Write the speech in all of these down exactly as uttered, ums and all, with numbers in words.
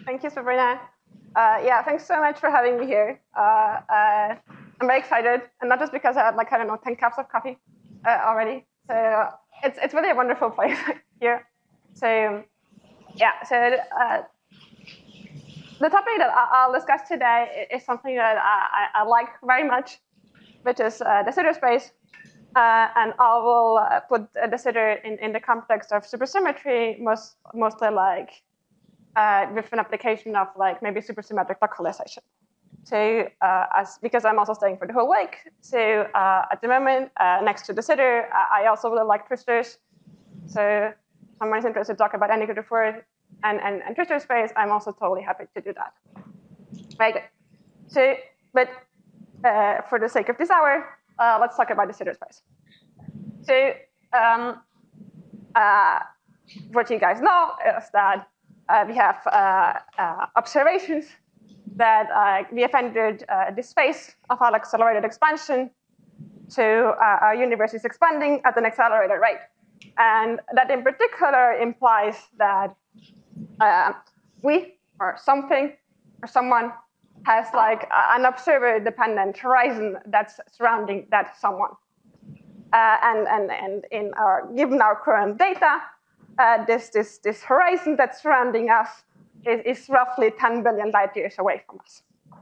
Thank you, Sabrina. Uh, yeah, thanks so much for having me here. Uh, uh, I'm very excited, and not just because I had like I don't know ten cups of coffee uh, already. So uh, it's it's really a wonderful place here. So yeah, so uh, the topic that I'll discuss today is something that I, I like very much, which is uh, de Sitter space. Uh, and I will uh, put de Sitter in, in the context of supersymmetry, most, mostly like uh, with an application of like maybe supersymmetric localization. So uh, as, because I'm also staying for the whole week, so uh, at the moment, uh, next to de Sitter, I also really like twistors. So if someone is interested to talk about N equal to four and, and, and twistor space, I'm also totally happy to do that. Very good. So, but uh, for the sake of this hour, uh, let's talk about de Sitter space. So, um, uh, what you guys know is that uh, we have uh, uh, observations that uh, we have entered uh, this phase of our accelerated expansion. So uh, our universe is expanding at an accelerated rate. And that in particular implies that uh, we or something or someone has like an observer-dependent horizon that's surrounding that someone. Uh, and, and, and in our, given our current data, uh, this, this, this horizon that's surrounding us is, is roughly ten billion light years away from us.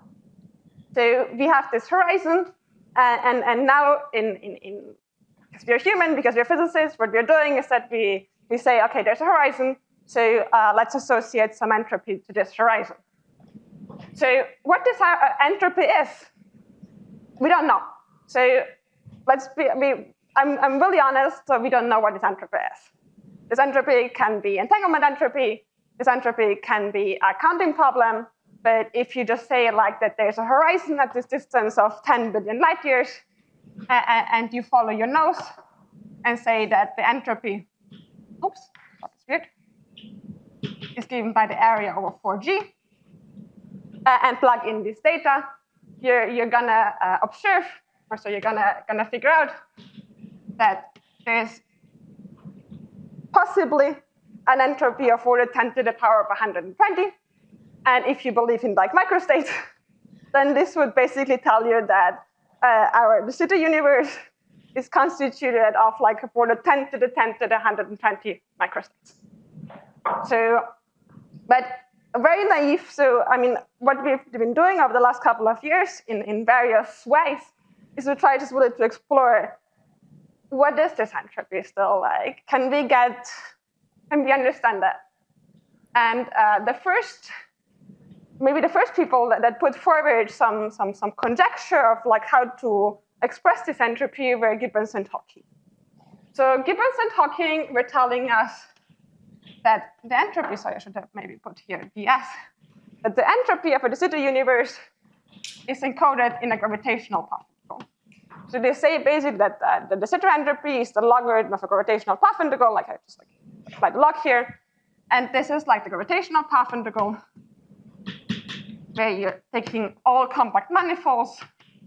So we have this horizon, uh, and, and now in, in, in, because we're human, because we're physicists, what we're doing is that we, we say, okay, there's a horizon, so uh, let's associate some entropy to this horizon. So what this uh, entropy is, we don't know. So let's be, be I'm, I'm really honest, so we don't know what this entropy is. This entropy can be entanglement entropy. This entropy can be a counting problem. But if you just say like that there's a horizon at this distance of ten billion light years, uh, and you follow your nose and say that the entropy, oops, that's weird, is given by the area over four G, uh, and plug in this data, you're, you're gonna uh, observe, or so you're gonna, gonna figure out that there's possibly an entropy of order ten to the power of one hundred twenty. And if you believe in like microstates, then this would basically tell you that uh, our de Sitter universe is constituted of like order ten to the ten to the one hundred twenty microstates. So, but very naive. So, I mean, what we've been doing over the last couple of years in, in various ways is to try just really to explore what is this entropy still like? Can we get, can we understand that? And uh, the first, maybe the first people that, that put forward some, some, some conjecture of like how to express this entropy were Gibbons and Hawking. So Gibbons and Hawking were telling us that the entropy, so I should have maybe put here D S, that the entropy of a de Sitter universe is encoded in a gravitational path integral. So they say basically that uh, the de Sitter entropy is the logarithm of a gravitational path integral, like I just like applied the log here. And this is like the gravitational path integral, where you're taking all compact manifolds,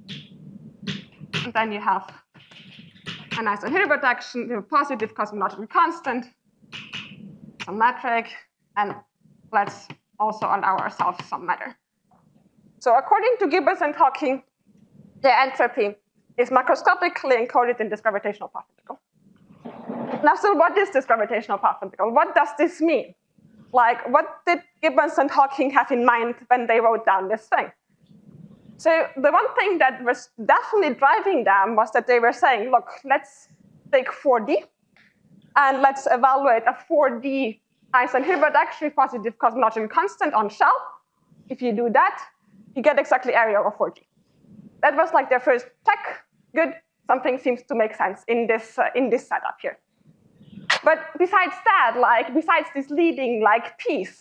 and then you have a nice Hilbert action with a positive cosmological constant, some metric, and let's also allow ourselves some matter. So according to Gibbons and Hawking, the entropy is macroscopically encoded in this gravitational path integral. Now, so what is this gravitational path integral? What does this mean? Like, what did Gibbons and Hawking have in mind when they wrote down this thing? So the one thing that was definitely driving them was that they were saying, look, let's take four D, and let's evaluate a four D Einstein-Hilbert action positive cosmological constant on shell. If you do that, you get exactly area over four G. That was like their first check. Good, something seems to make sense in this, uh, in this setup here. But besides that, like besides this leading like piece,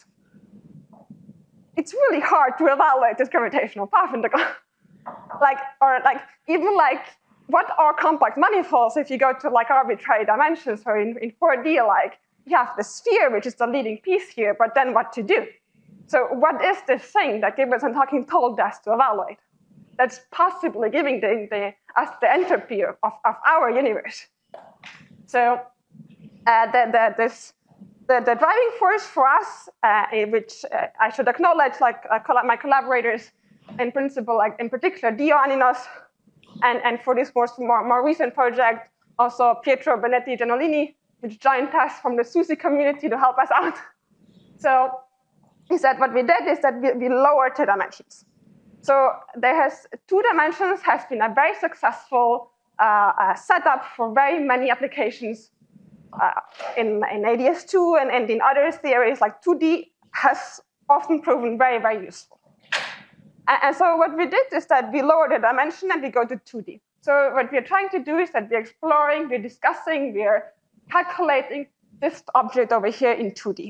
it's really hard to evaluate this gravitational path integral. like, or like even like what are compact manifolds if you go to like arbitrary dimensions, or in, in four D, like you have the sphere, which is the leading piece here, but then what to do? So what is this thing that Gibbons and Hawking told us to evaluate that's possibly giving the, the, us the entropy of, of our universe? So uh, the, the, this the, the driving force for us, uh, which uh, I should acknowledge, like uh, my collaborators, in principle, like in particular, Dio Aninos, and, and for this more, more, more recent project, also Pietro Benetti Giannolini, which joined us from the SUSI community to help us out. So is that what we did is that we, we lowered the dimensions. So there has, two dimensions has been a very successful uh, uh, setup for very many applications uh, in, in A D S two and, and in other theories, like two D has often proven very, very useful. And, and so what we did is that we lower the dimension and we go to two D. So what we're trying to do is that we're exploring, we're discussing, we're calculating this object over here in two D.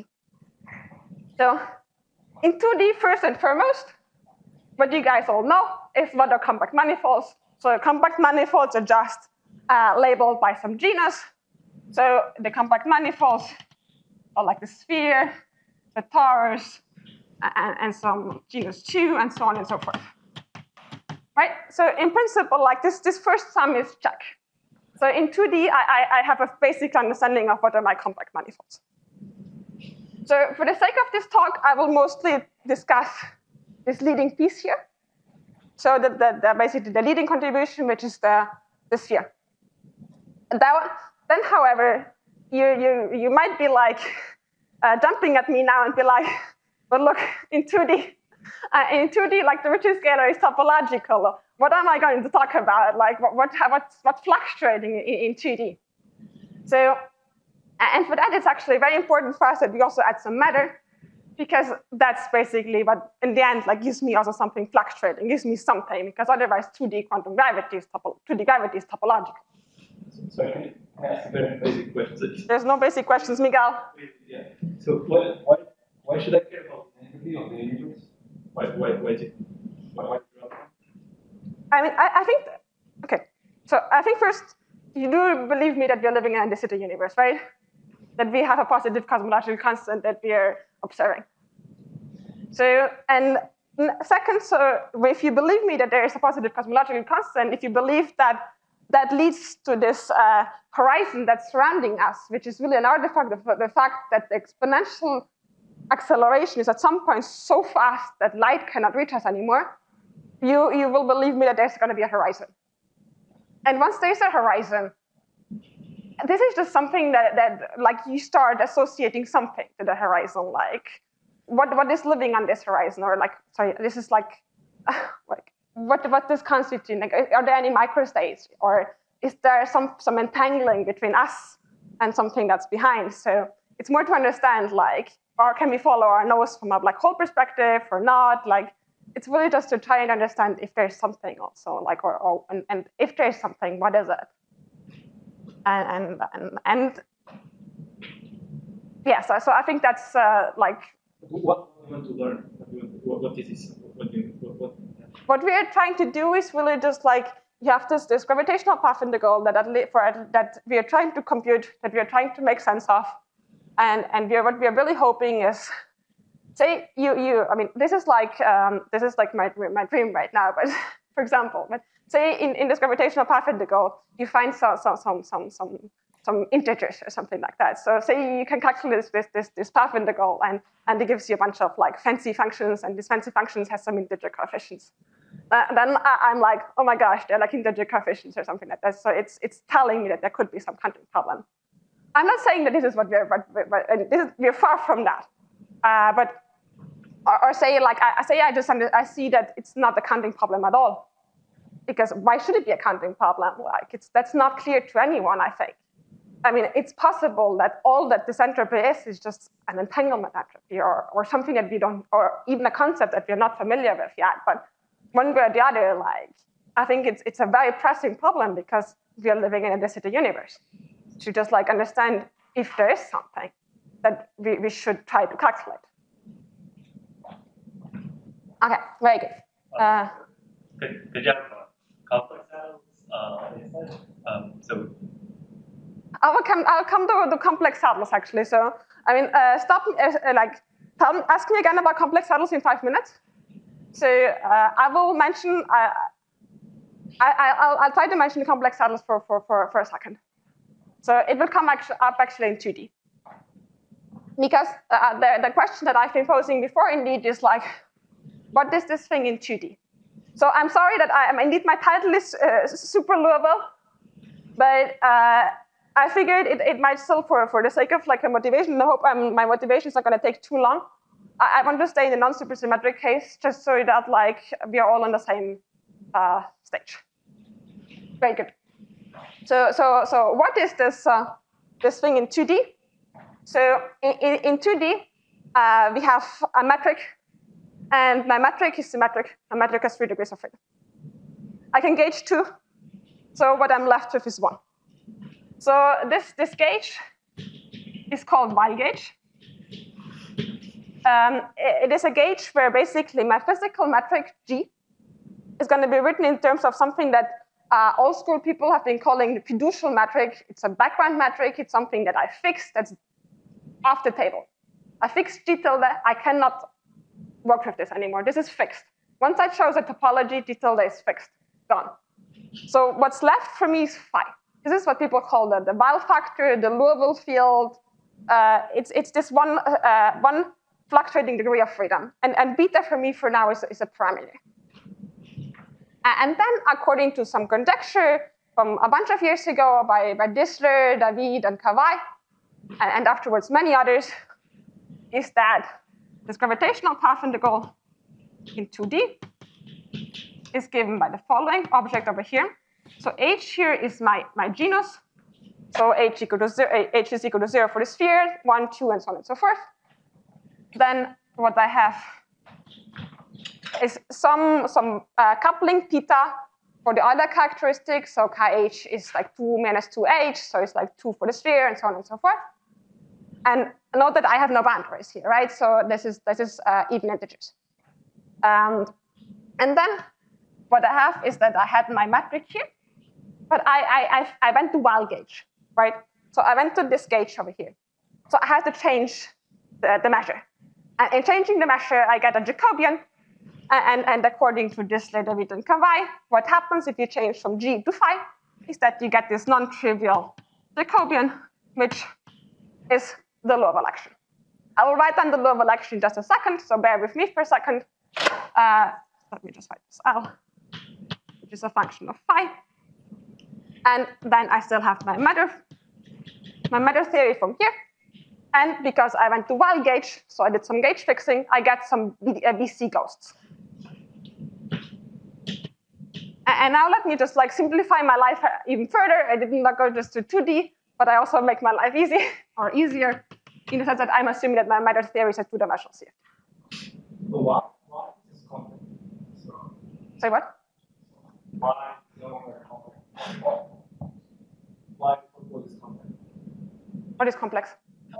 So in two D, first and foremost, what you guys all know is what are compact manifolds. So compact manifolds are just uh, labeled by some genus. So the compact manifolds are like the sphere, the torus, and, and some genus two, and so on and so forth. Right? So in principle, like this, this first sum is check. So in two D, I, I, I have a basic understanding of what are my compact manifolds. So for the sake of this talk, I will mostly discuss this leading piece here. So the, the, the basically the leading contribution, which is the, the sphere. That, then, however, you, you, you might be like uh, jumping at me now and be like, but look, in two D, uh, in two D, like the Ritchie scalar is topological. What am I going to talk about? Like what, what, what's, what's fluctuating in, in two D? So, and for that, it's actually very important for us that we also add some matter, because that's basically what, in the end, like gives me also something fluctuating, gives me something, because otherwise two D quantum gravity is, topo two D gravity is topological. So can I ask a very basic question? There's no basic questions, Miguel. Yeah. So why, why, why should I care about the entropy of the universe? Why, why, why is it? Why, why I mean, I, I think, okay. So I think first, you do believe me that we're living in a de Sitter universe, right? That we have a positive cosmological constant that we are observing. So, and second, so if you believe me that there is a positive cosmological constant, if you believe that that leads to this uh, horizon that's surrounding us, which is really an artifact of the fact that the exponential acceleration is at some point so fast that light cannot reach us anymore, you, you will believe me that there's going to be a horizon. And once there's a horizon, this is just something that, that like you start associating something to the horizon, like what, what is living on this horizon, or like, sorry, this is like, like what, what does constitute, like, are there any microstates, or is there some, some entangling between us and something that's behind? So it's more to understand, like, or can we follow our nose from a black hole perspective or not? Like, it's really just to try and understand if there's something also, like, or, or and, and if there's something, what is it? And, and, and, and yeah, so, so I think that's uh, like. What do you want to learn? What, what is this? What, do you, what, what? what we are trying to do is really just like, you have this, this gravitational path integral that, for, that we are trying to compute, that we are trying to make sense of. And, and we are, what we are really hoping is, say you, you I mean, this is like, um, this is like my, my dream right now, but for example, but say in, in this gravitational path integral, you find some, some, some, some, some, some integers or something like that. So say you can calculate this, this, this path integral, and, and it gives you a bunch of like fancy functions, and these fancy functions has some integer coefficients. Uh, then I, I'm like, oh my gosh, they're like integer coefficients or something like that. So it's, it's telling me that there could be some counting problem. I'm not saying that this is what we're, but, but and this is, we're far from that. Uh, but, or, or say like, I, I say I just, under, I see that it's not a counting problem at all. Because why should it be a counting problem? Like, it's, that's not clear to anyone, I think. I mean, it's possible that all that this entropy is is just an entanglement entropy, or, or something that we don't, or even a concept that we're not familiar with yet. But one way or the other, like, I think it's, it's a very pressing problem because we are living in a de Sitter universe. To just like understand if there is something that we, we should try to calculate. Okay, very good. Uh, good, good job. Complex saddles. Uh, um, so I will come. I'll come to the complex saddles actually. So I mean, uh, stop. Uh, like, tell, ask me again about complex saddles in five minutes. So uh, I will mention. Uh, I, I, I'll, I'll try to mention the complex saddles for for for, for a second. So it will come actually up actually in two D. because uh, the, the question that I've been posing before indeed is like, what is this thing in two D? So I'm sorry that I, indeed my title is uh, super Liouville, but uh, I figured it, it might still, for, for the sake of like a motivation, I hope I'm, my motivation is not going to take too long. I, I want to stay in the non-supersymmetric case just so that like we are all on the same uh, stage. Very good. So, so, so what is this, uh, this thing in two D? So in, in, in two D, uh, we have a metric, and my metric is symmetric. A metric has three degrees of freedom. I can gauge two, so what I'm left with is one. So this, this gauge is called Weil gauge. Um, it, it is a gauge where basically my physical metric, G, is going to be written in terms of something that uh, old school people have been calling the fiducial metric. It's a background metric. It's something that I fixed that's off the table. I fixed G tilde. I cannot work with this anymore. This is fixed. Once I chose a topology, G tilde is fixed. Gone. So what's left for me is phi. This is what people call the, the Weil factor, the Liouville field. Uh, it's, it's this one, uh, one fluctuating degree of freedom. And, and beta for me for now is, is a parameter. And then according to some conjecture from a bunch of years ago by, by Dissler, David, and Kawai, and, and afterwards many others, is that this gravitational path integral in two D is given by the following object over here. So H here is my, my genus. So H, equal to zero, H is equal to zero for the sphere, one, two, and so on and so forth. Then what I have is some, some uh, coupling theta for the other characteristics. So Kh is like two minus two H, so it's like two for the sphere, and so on and so forth. And note that I have no boundaries here, right? So this is, this is uh, even integers. Um, and then what I have is that I had my metric here, but I, I, I, I went to Weil gauge, right? So I went to this gauge over here. So I had to change the, the measure. And in changing the measure, I get a Jacobian. And, and according to Dissler, David, and Kawai, what happens if you change from G to phi is that you get this non-trivial Jacobian, which is the Liouville action. I will write down the Liouville action in just a second, so bear with me for a second. Uh, let me just write this L, which is a function of phi. And then I still have my matter, my matter theory from here. And because I went to Weil gauge, so I did some gauge fixing, I get some V C ghosts. And now let me just like simplify my life even further. I didn't go just to two D, but I also make my life easy or easier in the sense that I'm assuming that my matter theory is a two-dimensional C F T. So why, why is this complex? So Say what? why is no longer complex? Why is this complex? What is complex?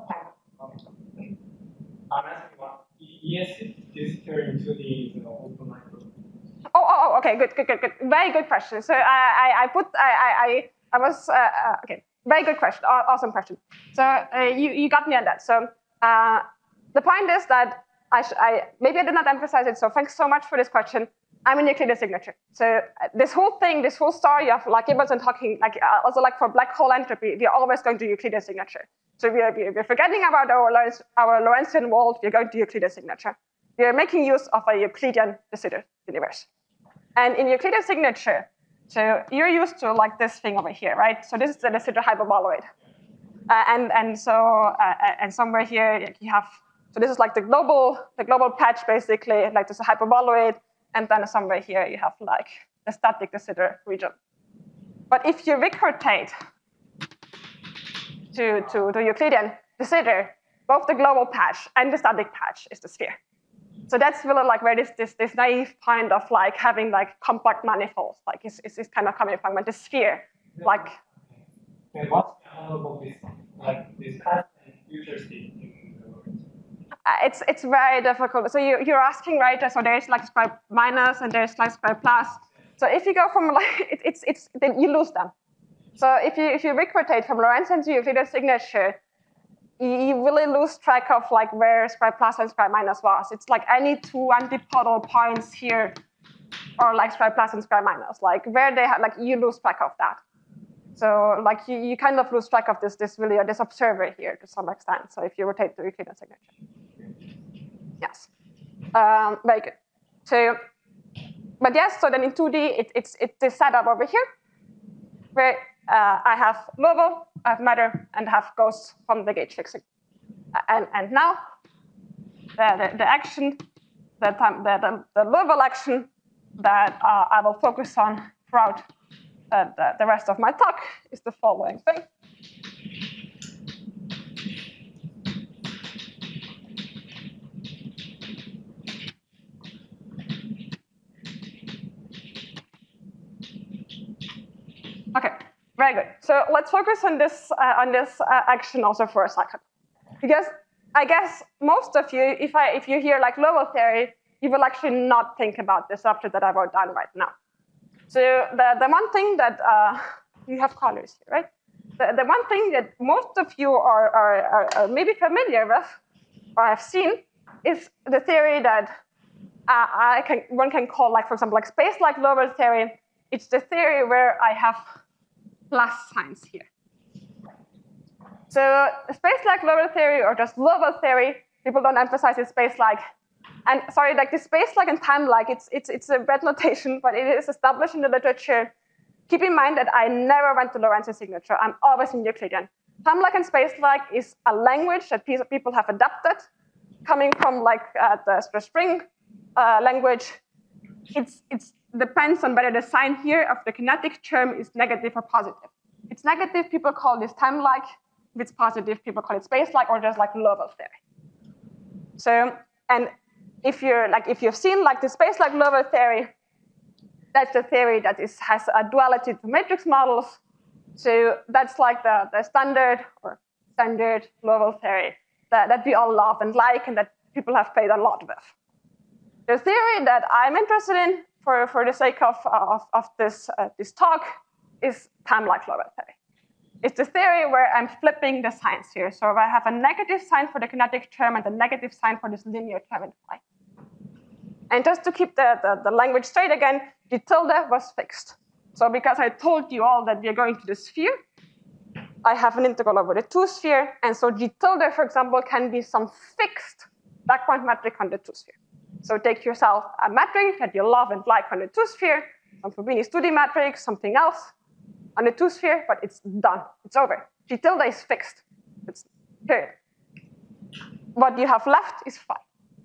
I'm asking what yes, this turn into the you know, open micro. Oh, oh, oh, okay, good, good, good, good. Very good question. So I, I, I put, I, I, I was, uh, uh, okay, very good question, awesome question. So uh, you, you got me on that. So uh, the point is that I, I, maybe I did not emphasize it, so thanks so much for this question. I'm in Euclidean signature. So uh, this whole thing, this whole story of like Ibbotson talking, like uh, also like for black hole entropy, we are always going to Euclidean signature. So we are, we are forgetting about our, Lorentz, our Lorentzian world, we are going to Euclidean signature. We are making use of a Euclidean de Sitter universe. And in Euclidean signature, so you're used to like this thing over here, right? So this is the de Sitter hyperboloid. Uh, and, and so, uh, and somewhere here you have, so this is like the global, the global patch basically, like this is a hyperboloid. And then somewhere here you have like the static de Sitter region. But if you rotate to, to, to Euclidean de Sitter, both the global patch and the static patch is the sphere. So that's really like where this, this, this naive point of like having like compact manifolds, like is, is, is kind of coming from, but the sphere, yeah. like. And what's the about this, like this past and future state? Uh, it's, it's very difficult. So you, you're asking, right, so there's like square minus and there's like square plus. So if you go from like, it, it's, it's, then you lose them. So if you, if you rotate from Lorentzian to Euclidean signature, you really lose track of like where square plus and square minus was. It's like any two antipodal points here or like square plus and square minus, like where they have, like you lose track of that. So like you, you kind of lose track of this, this really, this observer here to some extent. So if you rotate the Euclidean signature. Yes, um, very good. So, but yes, so then in two D, it, it's, it's this setup over here, where uh, I have Liouville, I have matter, and have ghosts from the gauge fixing. And, and now, the, the, the action, the, time, the, the, the Liouville action that uh, I will focus on throughout uh, the, the rest of my talk is the following thing. Okay, very good. So let's focus on this uh, on this uh, action also for a second, because I guess most of you, if I if you hear like Liouville theory, you will actually not think about this object that I wrote down right now. So the the one thing that uh, you have colors here, right? The the one thing that most of you are are, are, are maybe familiar with or have seen is the theory that uh, I can one can call like, for example, like space-like Liouville theory. It's the theory where I have plus signs here. So space-like Liouville theory, or just Liouville theory, people don't emphasize it's space-like. And sorry, like the space-like and time-like, it's, it's, it's a red notation, but it is established in the literature. Keep in mind that I never went to Lorentz signature. I'm always in Euclidean. Time-like and space-like is a language that people have adapted, coming from like uh, the, the string uh, language. It's, it's depends on whether the sign here of the kinetic term is negative or positive. If it's negative, people call this time-like. If it's positive, people call it space-like, or just like Liouville theory. So, and if you're like, if you've seen like the space-like Liouville theory, that's the theory that is, has a duality to matrix models. So that's like the, the standard or standard Liouville theory that, that we all love and like, and that people have played a lot with. The theory that I'm interested in for, for the sake of, of, of this, uh, this talk is time-like Liouville theory. It's the theory where I'm flipping the signs here. So if I have a negative sign for the kinetic term and a negative sign for this linear term in phi. And just to keep the, the, the language straight again, G tilde was fixed. So because I told you all that we are going to the sphere, I have an integral over the two sphere. And so G tilde, for example, can be some fixed backpoint metric on the two sphere. So take yourself a metric that you love and like on the two sphere, some Fubini's two D matrix, something else on the two sphere, but it's done. It's over. G tilde is fixed. It's period. What you have left is phi.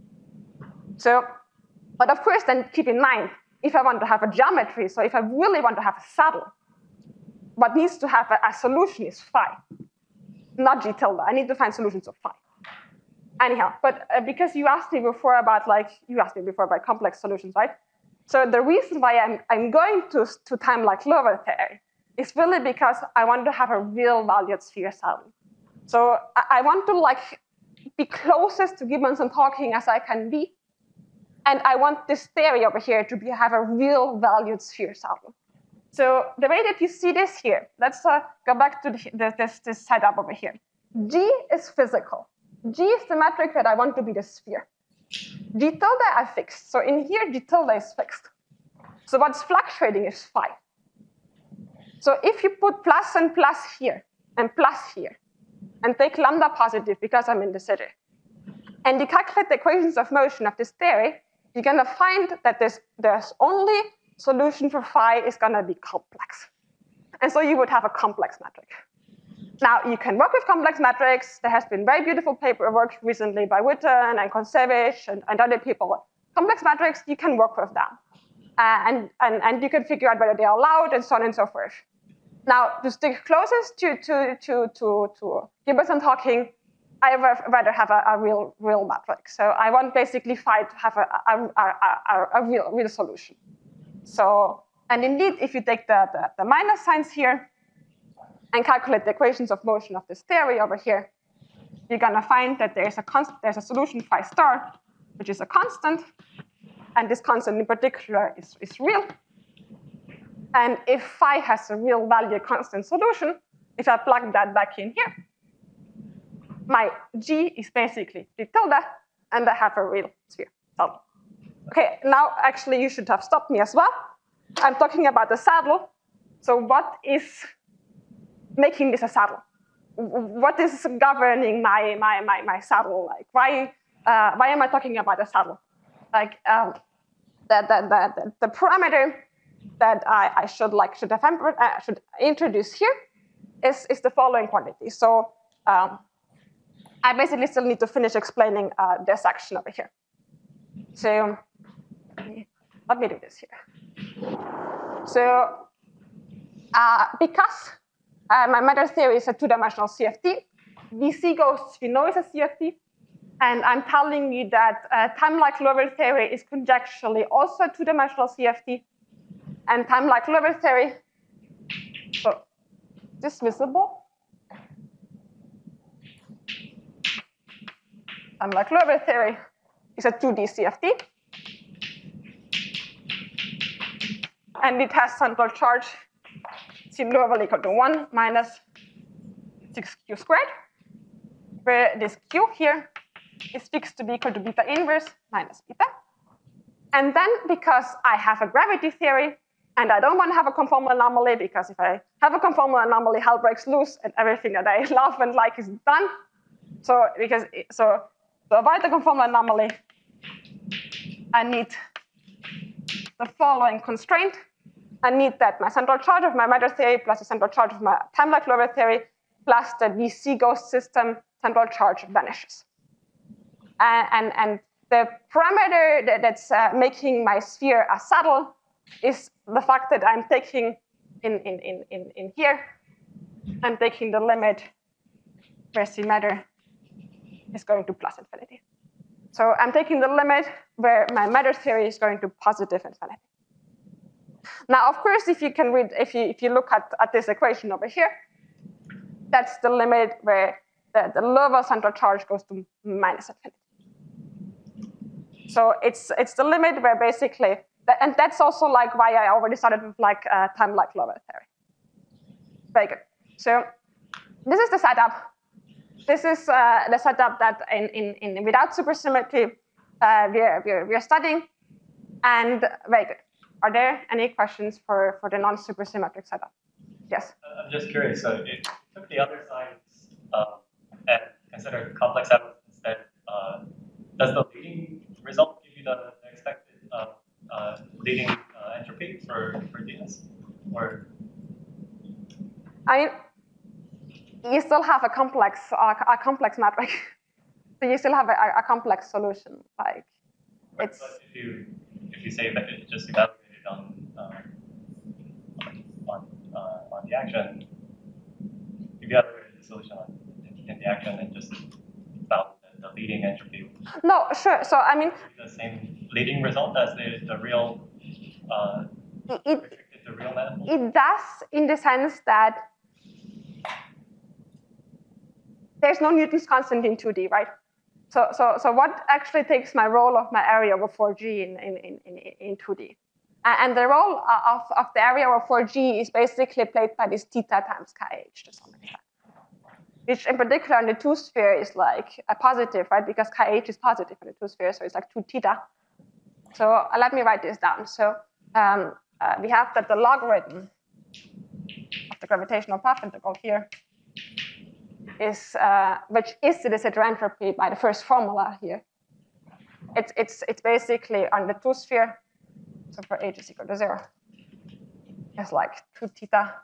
So, but of course, then keep in mind, if I want to have a geometry, so if I really want to have a saddle, what needs to have a, a solution is phi, not G tilde. I need to find solutions of phi. Anyhow, but uh, because you asked me before about like, you asked me before about complex solutions, right? So the reason why I'm, I'm going to, to time-like Liouville theory is really because I want to have a real valued sphere saddle. So I, I want to like be closest to Gibbons-Hawking as I can be. And I want this theory over here to be, have a real valued sphere saddle. So the way that you see this here, let's uh, go back to the, the, this, this setup over here. G is physical. G is the metric that I want to be the sphere. G tilde I fixed. So in here, G tilde is fixed. So what's fluctuating is phi. So if you put plus and plus here, and plus here, and take lambda positive because I'm in the city, and you calculate the equations of motion of this theory, you're going to find that there's, there's only solution for phi is going to be complex. And so you would have a complex metric. Now, you can work with complex metrics. There has been very beautiful paperwork recently by Witten and Kontsevich and, and other people. Complex metrics, you can work with them. Uh, and, and, and you can figure out whether they are allowed and so on and so forth. Now, to stick closest to, to, to, to, to Gibbons-Hawking, I would rather have a, a real, real metric. So I want basically phi to have a, a, a, a, a real, real solution. So, and indeed, if you take the, the, the minus signs here and calculate the equations of motion of this theory over here, you're going to find that there's a, const there's a solution phi star, which is a constant. And this constant in particular is, is real. And if phi has a real value constant solution, if I plug that back in here, my G is basically G tilde, and I have a real sphere. So, okay, now actually you should have stopped me as well. I'm talking about the saddle. So what is making this a saddle? What is governing my, my, my, my saddle? Like, why, uh, why am I talking about a saddle? Like, um, the, the, the, the parameter that I, I should, like, should, have, uh, should introduce here is, is the following quantity. So um, I basically still need to finish explaining uh, this section over here. So let me do this here. So uh, because uh, my matter theory is a two-dimensional C F T, V C ghosts we know is a C F T, and I'm telling you that uh, time-like Liouville theory is conjecturally also a two-dimensional C F T, and time-like Liouville theory, so is this visible? Time-like Liouville theory is a two D C F T, and it has central charge C Liouville equal to one minus six q squared, where this q here is fixed to be equal to beta inverse minus beta. And then because I have a gravity theory, and I don't want to have a conformal anomaly, because if I have a conformal anomaly, hell breaks loose, and everything that I love and like is done. So because so to avoid the conformal anomaly, I need the following constraint. I need that my central charge of my matter theory plus the central charge of my time-like Liouville theory plus the V C ghost system central charge vanishes. And, and, and the parameter that, that's uh, making my sphere a saddle is the fact that I'm taking in, in, in, in, in here, I'm taking the limit where C matter is going to plus infinity. So I'm taking the limit where my matter theory is going to positive infinity. Now, of course, if you can read, if you, if you look at, at this equation over here, that's the limit where the, the Liouville central charge goes to minus infinity. So it's, it's the limit where basically, and that's also like why I already started with like uh, time-like Liouville theory. Very good. So this is the setup. This is uh, the setup that in, in, in without supersymmetry uh, we're, we're, we're studying. And very good. Are there any questions for, for the non-supersymmetric setup? Yes? Uh, I'm just curious. So if you took the other sides um, and considered complex setups instead, uh, does the leading result give you the expected uh, uh, leading uh, entropy for, for D S? Or? I mean, you still have a complex, uh, a complex metric. So you still have a, a complex solution. Like it's. But if you if you say that it just evaluated on uh, on uh, on the action, if you evaluated the solution on, in the action and just found the, the leading entropy. No, sure. So I mean. The same leading result as the the real. Uh, it, the real manifold? It does in the sense that there's no Newton's constant in two D, right? So, so, so what actually takes my role of my area over four G in, in, in, in two D? And the role of, of the area over four G is basically played by this theta times K H to some extent, which in particular in the two sphere is like a positive, right? Because K H is positive in the two sphere, so it's like two theta. So uh, let me write this down. So um, uh, we have that the logarithm of the gravitational path integral here is, uh, which is the de Sitter entropy by the first formula here. It's, it's, it's basically on the two sphere, so for H is equal to zero, it's like two theta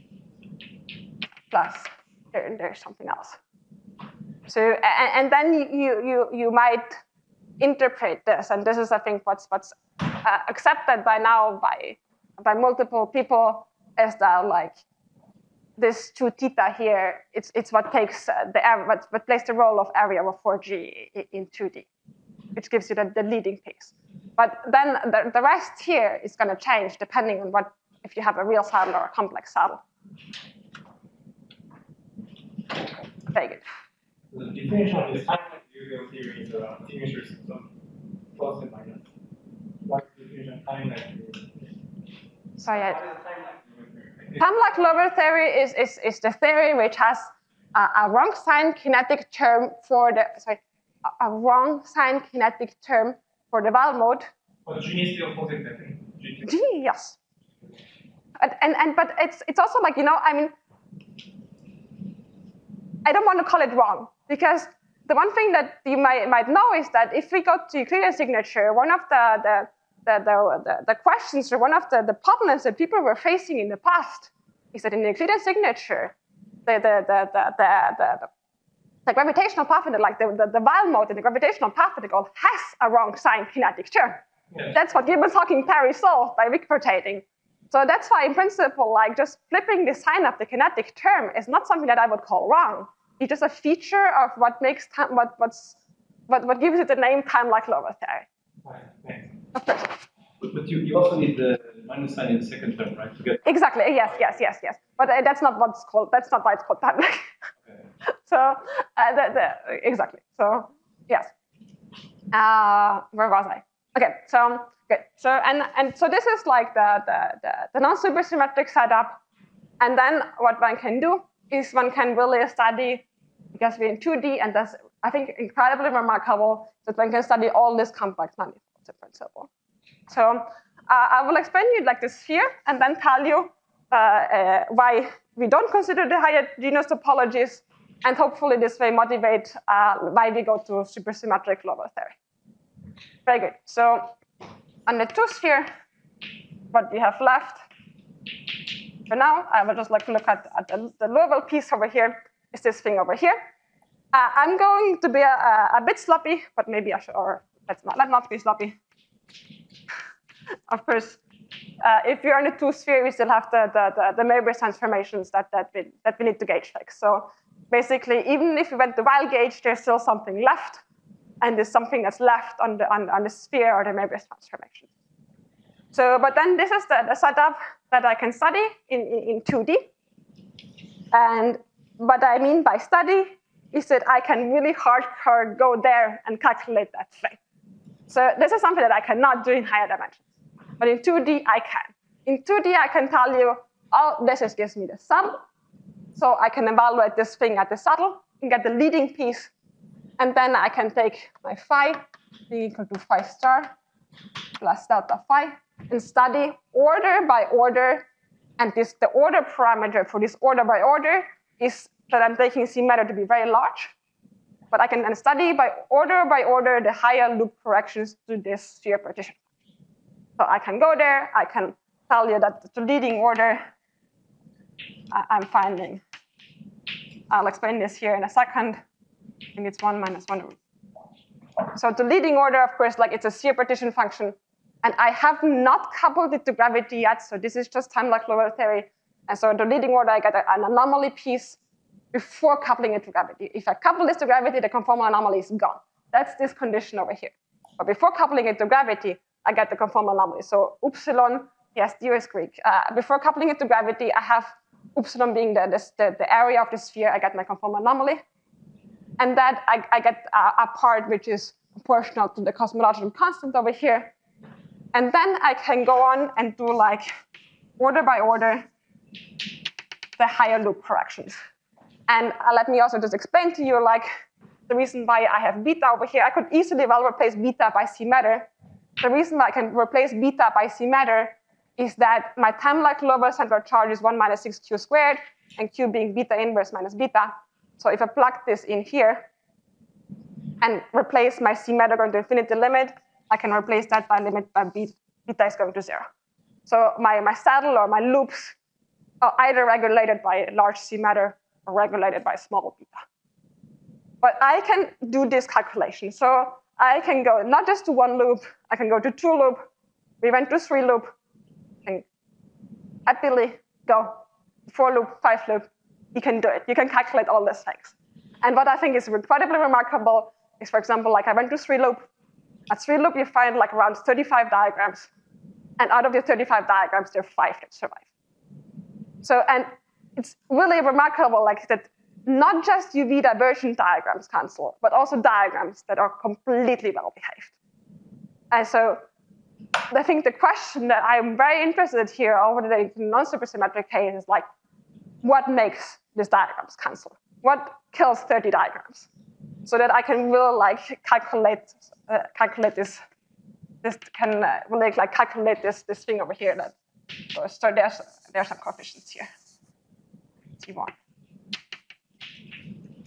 plus, there, there's something else. So, and, and then you, you, you might interpret this, and this is, I think, what's, what's uh, accepted by now by, by multiple people, is that like, this two theta here, it's, it's what takes uh, the what, what plays the role of area of four G in two D, which gives you the, the leading piece. But then the, the rest here is going to change depending on what, if you have a real saddle or a complex saddle. Very good. The definition of this time-like Liouville theory is a signature system, plus and minus. What's the definition of time-like Liouville theory? Sorry, I, What is time-like Liouville theory? Time-like Liouville theory is, is, is the theory which has a, a wrong sign kinetic term for the, sorry, a, a wrong sign kinetic term for the Wald mode. But G is still positive, I think. G, yes. And, and, and, but it's, it's also like, you know, I mean, I don't want to call it wrong, because the one thing that you might, might know is that if we go to Euclidean signature, one of the, the, the, the, the, the questions or one of the, the problems that people were facing in the past is that in the Euclidean signature, the, the, the, the, the, the, the gravitational path, like the, the, the Weyl mode in the gravitational path particle has a wrong sign kinetic term. Yeah. That's what Gibbons-Hawking Parry solved by Wick rotating. So that's why, in principle, like just flipping the sign of the kinetic term is not something that I would call wrong. It's just a feature of what makes time, what what's what, what gives it the name time-like-Lorentz theory. Right. Thanks. Of course. But, but you, you also need the minus sign in the second term, right? To get exactly. Yes. Yes. Yes. Yes. But uh, that's not what's called. That's not why it's called time-like. Okay. So uh, the, the, exactly. So yes. Uh, where was I? Okay. So. Okay, so and and so this is like the the the, the non-supersymmetric setup, and then what one can do is one can really study, because we're in two D, and that's I think incredibly remarkable that one can study all this complex manifolds in principle. So uh, I will explain you like the sphere, and then tell you uh, uh, why we don't consider the higher genus topologies, and hopefully this way motivate uh, why we go to supersymmetric Lorentz theory. Very good. So. On the two-sphere, what we have left for now, I will just like look at, at the, the Liouville piece over here, is this thing over here. Uh, I'm going to be a, a bit sloppy, but maybe I should, or let's not, let's not be sloppy. Of course, uh, if you're in a two-sphere, we still have the, the, the, the Möbius transformations that, that, we, that we need to gauge fix. So basically, even if we went the Weyl gauge, there's still something left. And there's something that's left on the, on, on the sphere or the Möbius transformation. So, but then this is the, the setup that I can study in, in, in two D. And what I mean by study is that I can really hardcore go there and calculate that thing. So this is something that I cannot do in higher dimensions. But in two D, I can. In two D, I can tell you, oh, this just gives me the sum. So I can evaluate this thing at the saddle and get the leading piece. And then I can take my phi, being equal to phi star, plus delta phi, and study order by order. And this, the order parameter for this order by order is that I'm taking C matter to be very large. But I can then study by order by order the higher loop corrections to this sphere partition. So I can go there. I can tell you that the leading order I, I'm finding. I'll explain this here in a second. I think it's one minus one. So the leading order, of course, like it's a sphere partition function. And I have not coupled it to gravity yet. So this is just time-like-Lorentz theory. And so the leading order, I get an anomaly piece before coupling it to gravity. If I couple this to gravity, the conformal anomaly is gone. That's this condition over here. But before coupling it to gravity, I get the conformal anomaly. So upsilon, yes, D is Greek. Uh, before coupling it to gravity, I have upsilon being the, the, the area of the sphere. I get my conformal anomaly. And that I, I get a, a part which is proportional to the cosmological constant over here. And then I can go on and do like order by order the higher loop corrections. And uh, let me also just explain to you like the reason why I have beta over here. I could easily well replace beta by C matter. The reason why I can replace beta by C matter is that my time-like-Lorentz central charge is one minus six q squared, and q being beta inverse minus beta. So if I plug this in here and replace my C matter going to infinity limit, I can replace that by limit by beta is going to zero. So my, my saddle or my loops are either regulated by large C matter or regulated by small beta. But I can do this calculation. So I can go not just to one loop, I can go to two loop. We went to three loop, and happily go four loop, five loop. You can do it. You can calculate all these things. And what I think is incredibly remarkable is, for example, like I went to three loop. At three loop, you find like around thirty-five diagrams. And out of the thirty-five diagrams, there are five that survive. So, and it's really remarkable like that not just U V diversion diagrams cancel, but also diagrams that are completely well behaved. And so I think the question that I'm very interested here over the non-supersymmetric case is like, what makes these diagrams cancel? What kills thirty diagrams? So that I can really like calculate uh, calculate this this can uh, really like calculate this this thing over here. That so, so there's there's some coefficients here. T one.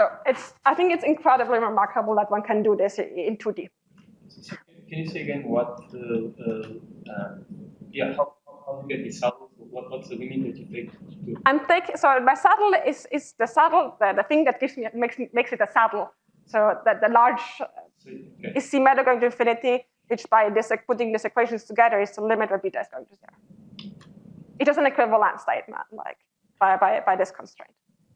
So it's, I think it's incredibly remarkable that one can do this in two D. So can you say again what, uh, uh, uh, yeah, how, how you get the saddle? What, what's the limit that you take to? I'm taking, so my saddle is, is the saddle, the, the thing that gives me, makes, makes it a saddle. So that the large So, okay. is symmetric going to infinity, which by this, like, putting these equations together is the limit where beta is going to zero. It is an equivalent statement, like, by, by, by this constraint.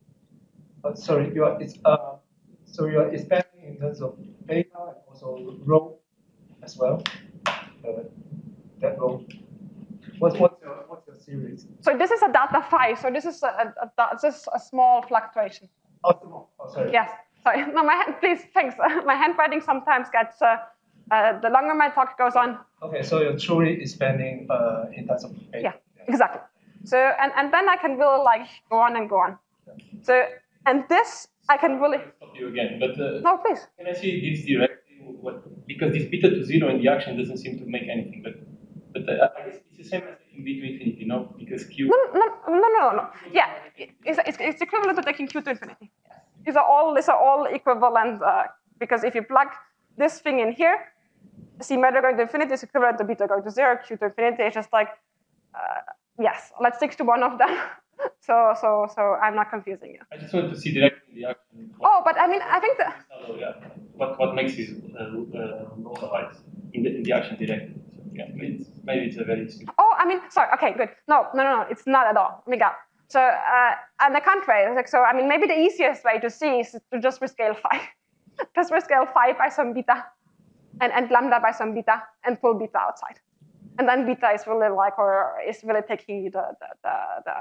But sorry, you are, it's, uh, so you are expanding in terms of beta and also rho as well. Uh, that rho. What's what's your what's your series? So this is a delta phi. So this is a, a, a, this is a small fluctuation. Oh, small. Oh, sorry. Yes. Sorry. No, my hand, please. Thanks. My handwriting sometimes gets. Uh, uh, the longer my talk goes on. Okay, so you're truly expanding uh, in terms of beta. Yeah. Exactly. So and and then I can really like go on and go on. So and this I can really. Stop you again, but uh, No, please. can I see this directly? What, because this beta to zero in the action doesn't seem to make anything, but but uh, I guess it's the same as taking b to infinity, no? Because q. No, no, no, no, no, no. Yeah, it's, it's, it's equivalent to taking q to infinity. These are all these are all equivalent uh, because if you plug this thing in here, symmetric going to infinity is equivalent to beta going to zero, q to infinity is just like uh, yes. Let's stick to one of them. so so so I'm not confusing you. I just want to see directly in the action. Oh, but I mean I think that. Oh, yeah. What what makes this uh, uh, localized in the in the action directly? So, yeah, maybe it's, maybe it's a very stupid. Oh, I mean, sorry. Okay, good. No, no, no, no. It's not at all. Let me go. So, uh, on the contrary, like, so I mean, maybe the easiest way to see is to just rescale phi, just rescale phi by some beta, and and lambda by some beta, and pull beta outside, and then beta is really like, or is really taking the the the,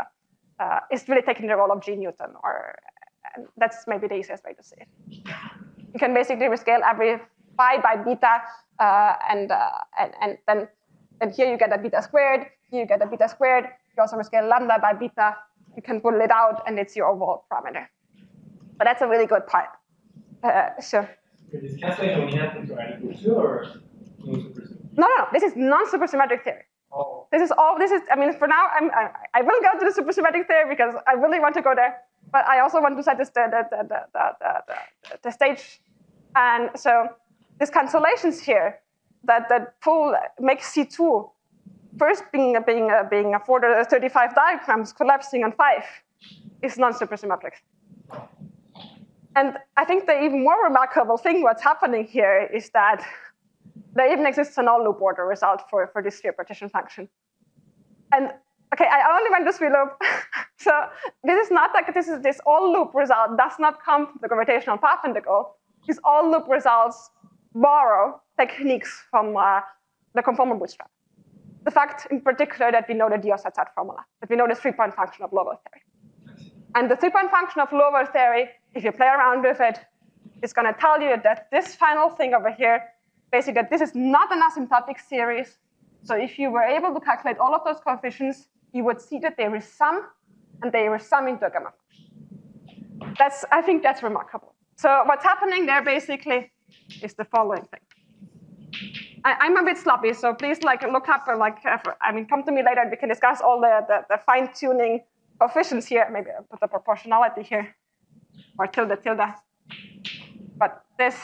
the uh, is really taking the role of G Newton, or and that's maybe the easiest way to see it. You can basically rescale every phi by beta, uh, and, uh, and and then and here you get a beta squared. Here you get a beta squared. You also rescale lambda by beta. You can pull it out, and it's your overall parameter. But that's a really good part. Uh, so. Okay, this cancellation only happens to n equals two or no supersymmetric? No, no, no. This is non-supersymmetric theory. Oh. This is all. This is. I mean, for now, I'm. I, I will go to the supersymmetric theory because I really want to go there. But I also want to set this the the the the the, the, the stage. And so, these cancellations here, that that pull makes C two. First, being being uh, being a four to thirty-five diagrams collapsing on five, is non-supersymmetric. And I think the even more remarkable thing what's happening here is that there even exists an all-loop order result for, for this sphere partition function. And okay, I only went to sphere loop. So this is not like this is this all-loop result does not come from the gravitational path integral. These all-loop results borrow techniques from uh, the conformal bootstrap. The fact in particular that we know the Dios et cetera formula, that we know the three-point function of Lowell theory. And the three-point function of Lowell theory, if you play around with it, is going to tell you that this final thing over here, basically that this is not an asymptotic series. So if you were able to calculate all of those coefficients, you would see that they resum, and they resum into a gamma function. That's, I think that's remarkable. So what's happening there basically is the following thing. I, I'm a bit sloppy, so please like look up, or like, uh, I mean, come to me later. We can discuss all the, the, the fine-tuning coefficients here. Maybe I'll put the proportionality here, or tilde tilde. But this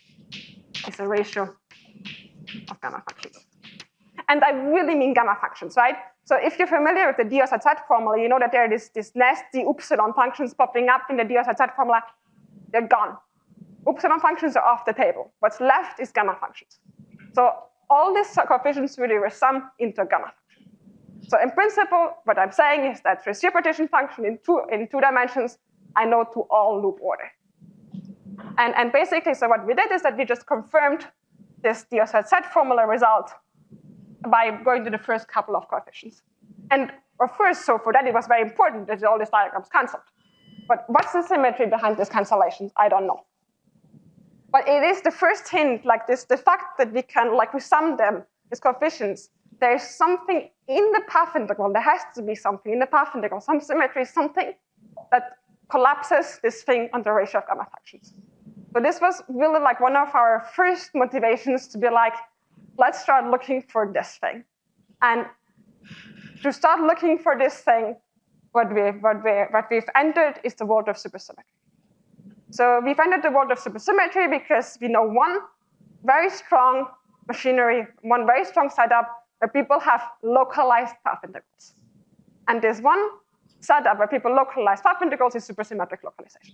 is a ratio of gamma functions. And I really mean gamma functions, right? So if you're familiar with the Dios et cetera formula, you know that there is this nasty upsilon functions popping up in the Dios et cetera formula. They're gone. Upsilon functions are off the table. What's left is gamma functions. So all these coefficients really resum into a gamma function. So in principle, what I'm saying is that for a sphere partition function in two, in two dimensions, I know to all loop order. And, and basically, so what we did is that we just confirmed this Dios et cetera formula result by going to the first couple of coefficients. And or first, so for that, it was very important that all these diagrams canceled. But what's the symmetry behind these cancellations? I don't know. But it is the first hint, like this, the fact that we can, like we sum them, these coefficients, there's something in the path integral, there has to be something in the path integral, some symmetry, something that collapses this thing on the ratio of gamma functions. So this was really like one of our first motivations to be like, let's start looking for this thing. And to start looking for this thing, what, we, what, we, what we've entered is the world of supersymmetry. So we find out the world of supersymmetry because we know one very strong machinery, one very strong setup where people have localized path integrals. And this one setup where people localize path integrals is supersymmetric localization.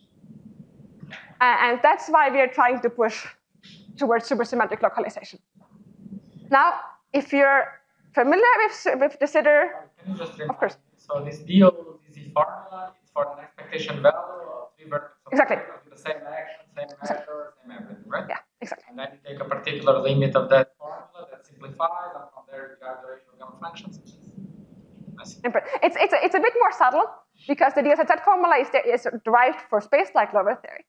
And that's why we are trying to push towards supersymmetric localization. Now, if you're familiar with, with de Sitter, of course. So this D O Z Z formula is for an expectation value of three vertices of exactly. the same action, same measure, same everything, right? Yeah, exactly. And then you take a particular limit of that formula that simplifies, and from there you grab the ratio of gamma functions. It's, it's, a, it's a bit more subtle because the D S Z formula is, there, is derived for space-like Lover theory.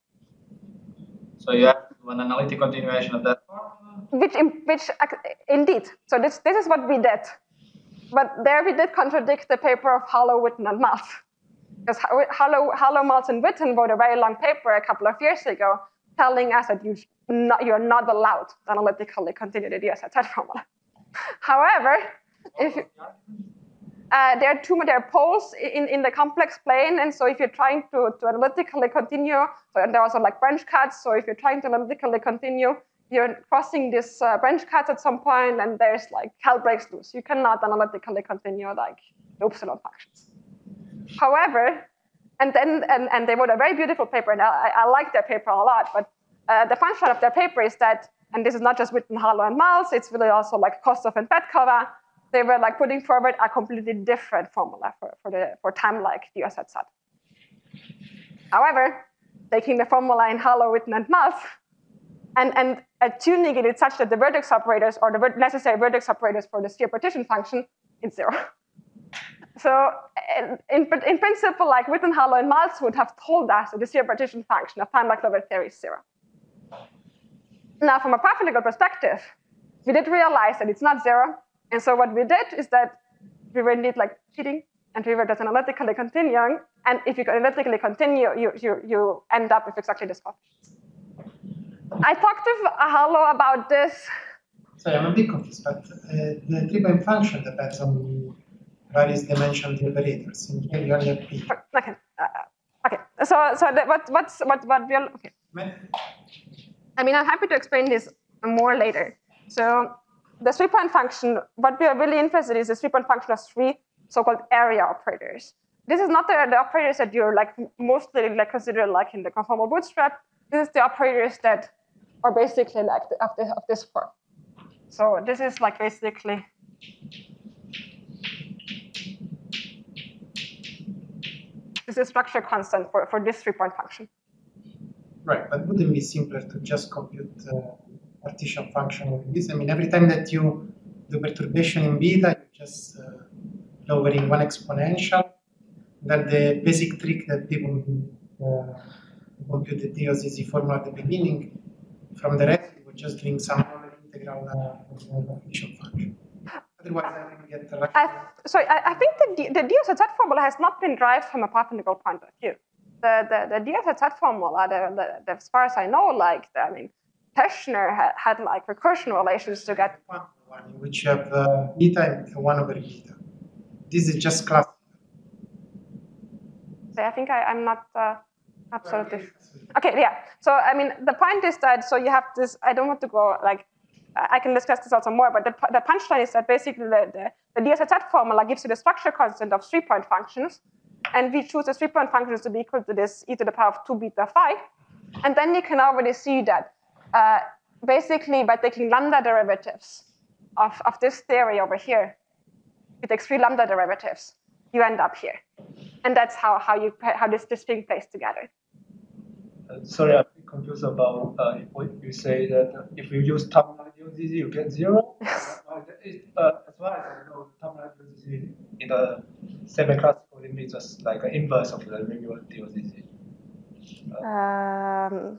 So you have an analytic continuation of that formula? Which, which indeed. So this, this is what we did. But there we did contradict the paper of Hollow, Witten, and Maltz. Because Hollow, Hollow, Maltz, and Witten wrote a very long paper a couple of years ago telling us that you not, you're not allowed to analytically continue the D S Z formula. However, if you, uh, there are two there are poles in, in the complex plane, and so if you're trying to, to analytically continue, so and there are also like branch cuts, so if you're trying to analytically continue, you're crossing this uh, branch cuts at some point, and there's like hell breaks loose. You cannot analytically continue like the Upsilon functions. However, and then and, and they wrote a very beautiful paper, and I, I like their paper a lot. But uh, the function of their paper is that, and this is not just Witten, Hollow, and Maltz, it's really also like Kostov and Petkova. They were like putting forward a completely different formula for for the for time-like D S Z. However, taking the formula in Hollow, Witten, and Maltz, and and uh, tuning it such that the vertex operators or the ver necessary vertex operators for the sphere partition function is zero. So in, in principle, like Witten, Hollow, and Maltz would have told us that the sphere partition function of time-like Lover theory is zero. Now, from a path integral perspective, we did realize that it's not zero. And so what we did is that we were indeed like cheating, and we were just analytically continuing. And if you analytically continue, you, you, you end up with exactly this coefficient. I talked to Hollow about this. Sorry, I'm a bit confused, but uh, the three-point function depends on various dimensional operators. In here, you only have P. Okay. Uh, okay. So, so that what, what's what what we'll okay. I mean, I'm happy to explain this more later. So, the three-point function. What we are really interested in is the three-point function of three so-called area operators. This is not the, the operators that you're like mostly like considered like in the conformal bootstrap. This is the operators that are basically like the, of, the, of this form. So this is like basically. This is structure constant for, for this three-point function. Right, but wouldn't it be simpler to just compute uh, partition function with this? I mean, every time that you do perturbation in beta, you're just uh, lowering one exponential. Then the basic trick that people uh, compute the D O Z Z formula at the beginning, from the rest, we're just doing some other integral uh, partition function. Otherwise, I think we get the I, sorry, I, I think the, D, the D S Z formula has not been derived from a path integral point of view. The, the, the D S Z formula, the, the, the, as far as I know, like, the, I mean, Teschner had, had like recursion relations to get. One, one in which you have uh, beta and one over beta. This is just classical. So I think I, I'm not uh, absolutely. Okay, yeah. So, I mean, the point is that, so you have this, I don't want to go like, I can discuss this also more, but the, the punchline is that basically the, the, the D S Z formula gives you the structure constant of three-point functions, and we choose the three-point functions to be equal to this e to the power of two beta phi. And then you can already see that uh, basically by taking lambda derivatives of, of this theory over here, it takes three lambda derivatives, you end up here. And that's how, how, you, how this, this thing plays together. Uh, sorry, I'm confused about uh, if you say that if you use time-like D O Z Z, you get zero. uh, as far as I know, time-like D O Z Z in the semi-classical limit is just like an inverse of the regular D O Z Z. Uh, um,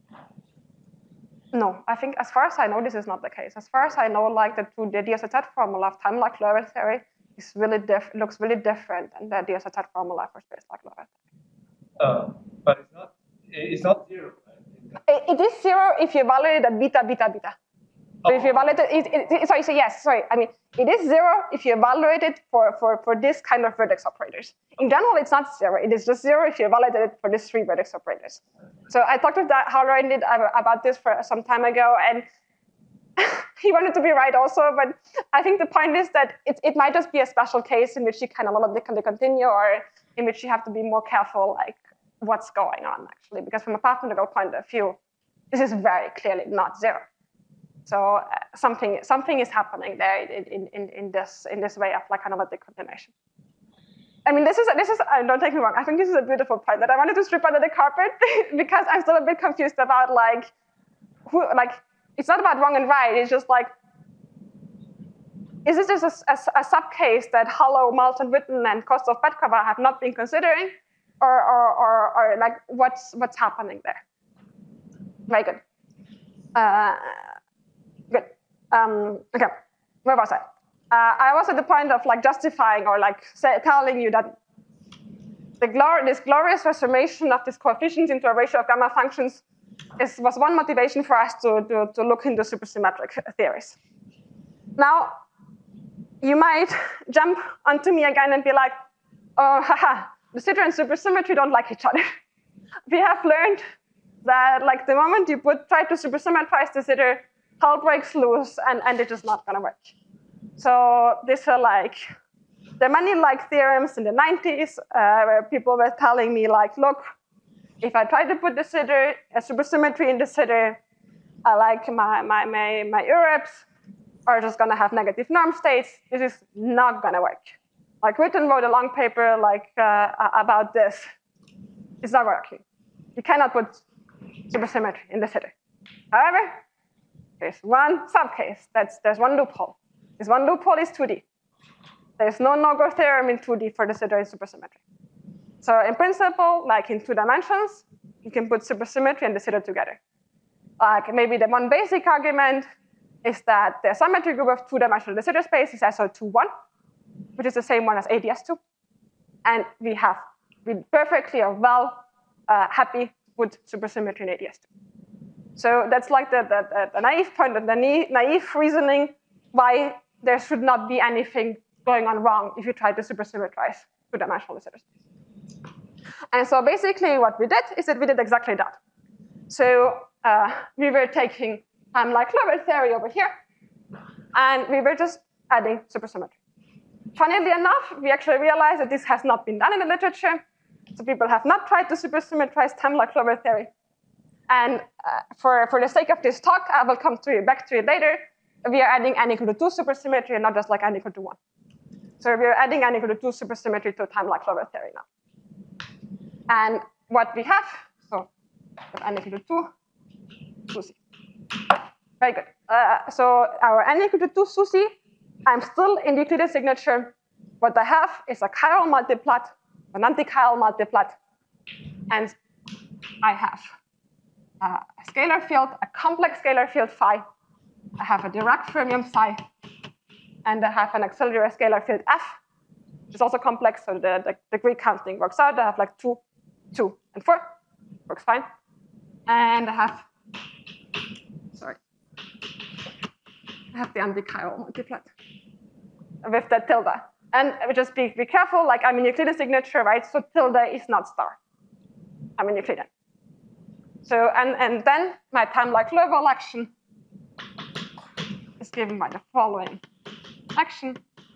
no, I think as far as I know, this is not the case. As far as I know, like the, the D S Z formula of time-like Lover theory is really diff looks really different than the D S Z formula for space-like Lover theory. uh, but it's not. It's not zero. It, it is zero if you evaluate at beta, beta, beta. So if you evaluate it, it, it, it, sorry, so yes, sorry. I mean, it is zero if you evaluate it for, for, for this kind of vertex operators. In general, it's not zero. It is just zero if you evaluate it for these three vertex operators. So I talked with that Halloran did about this for some time ago, and he wanted to be right also, but I think the point is that it, it might just be a special case in which you can evaluate the continue, or in which you have to be more careful, like what's going on actually, because from a mathematical point of view, this is very clearly not zero. So uh, something something is happening there in, in, in this in this way of like analytic continuation. I mean, this is this is uh, don't take me wrong. I think this is a beautiful point that I wanted to strip under the carpet because I'm still a bit confused about like who like it's not about wrong and right. It's just like is this just a, a, a sub case that Hollow, Moulton, Witten, and Kostov, Petkova have not been considering, or or or, or like what's what's happening there? Very good. Uh, Good. Um, okay, where was I? Uh, I was at the point of like justifying or like say, telling you that the glor this glorious transformation of these coefficients into a ratio of gamma functions is, was one motivation for us to, to, to look into supersymmetric theories. Now, you might jump onto me again and be like, oh, haha, de Sitter and supersymmetry don't like each other. We have learned that like the moment you put try to supersymmetrize de Sitter, hull breaks loose, and, and it is not going to work. So these are like, there are many like theorems in the nineties uh, where people were telling me like, look, if I try to put de Sitter, a supersymmetry in de Sitter, I like my, my, my, my U R E Ps are just going to have negative norm states. This is not going to work. Like Witten wrote a long paper like uh, about this. It's not working. You cannot put supersymmetry in de Sitter. However, there's one subcase. That's there's one loophole. This one loophole is two D. There's no no-go theorem in two D for de Sitter in supersymmetry. So in principle, like in two dimensions, you can put supersymmetry and de Sitter together. Like maybe the one basic argument is that the symmetry group of two-dimensional de Sitter space is S O two one, which is the same one as A D S two, and we have we perfectly are well uh, happy to put supersymmetry in A D S two. So that's like the, the, the naive point, the naive reasoning why there should not be anything going on wrong if you try to supersymmetrize two-dimensional de Sitter space. And so basically what we did is that we did exactly that. So uh, we were taking time-like Lover theory over here, and we were just adding supersymmetry. Funnily enough, we actually realized that this has not been done in the literature. So people have not tried to supersymmetrize time-like Lover theory. And uh, for, for the sake of this talk, I will come to it, back to it later. We are adding n equal to two supersymmetry and not just like n equal to one. So we are adding n equal to two supersymmetry to time-like Lover theory now. And what we have, so n equal to two, two C. Very good. Uh, so our n equal to two two C, I'm still in the Euclidean signature. What I have is a chiral multiplet, an anti-chiral multiplet, and I have Uh, a scalar field, a complex scalar field phi. I have a Dirac fermium psi, and I have an auxiliary scalar field f, which is also complex, so the, the degree counting works out. I have like two, two, and four, works fine. And I have, sorry, I have the anti-chiral multiplet with the tilde. And just be, be careful, like I'm in Euclidean signature, right? So tilde is not star. I'm in Euclidean. So, and, and then my time-like Liouville action is given by the following action.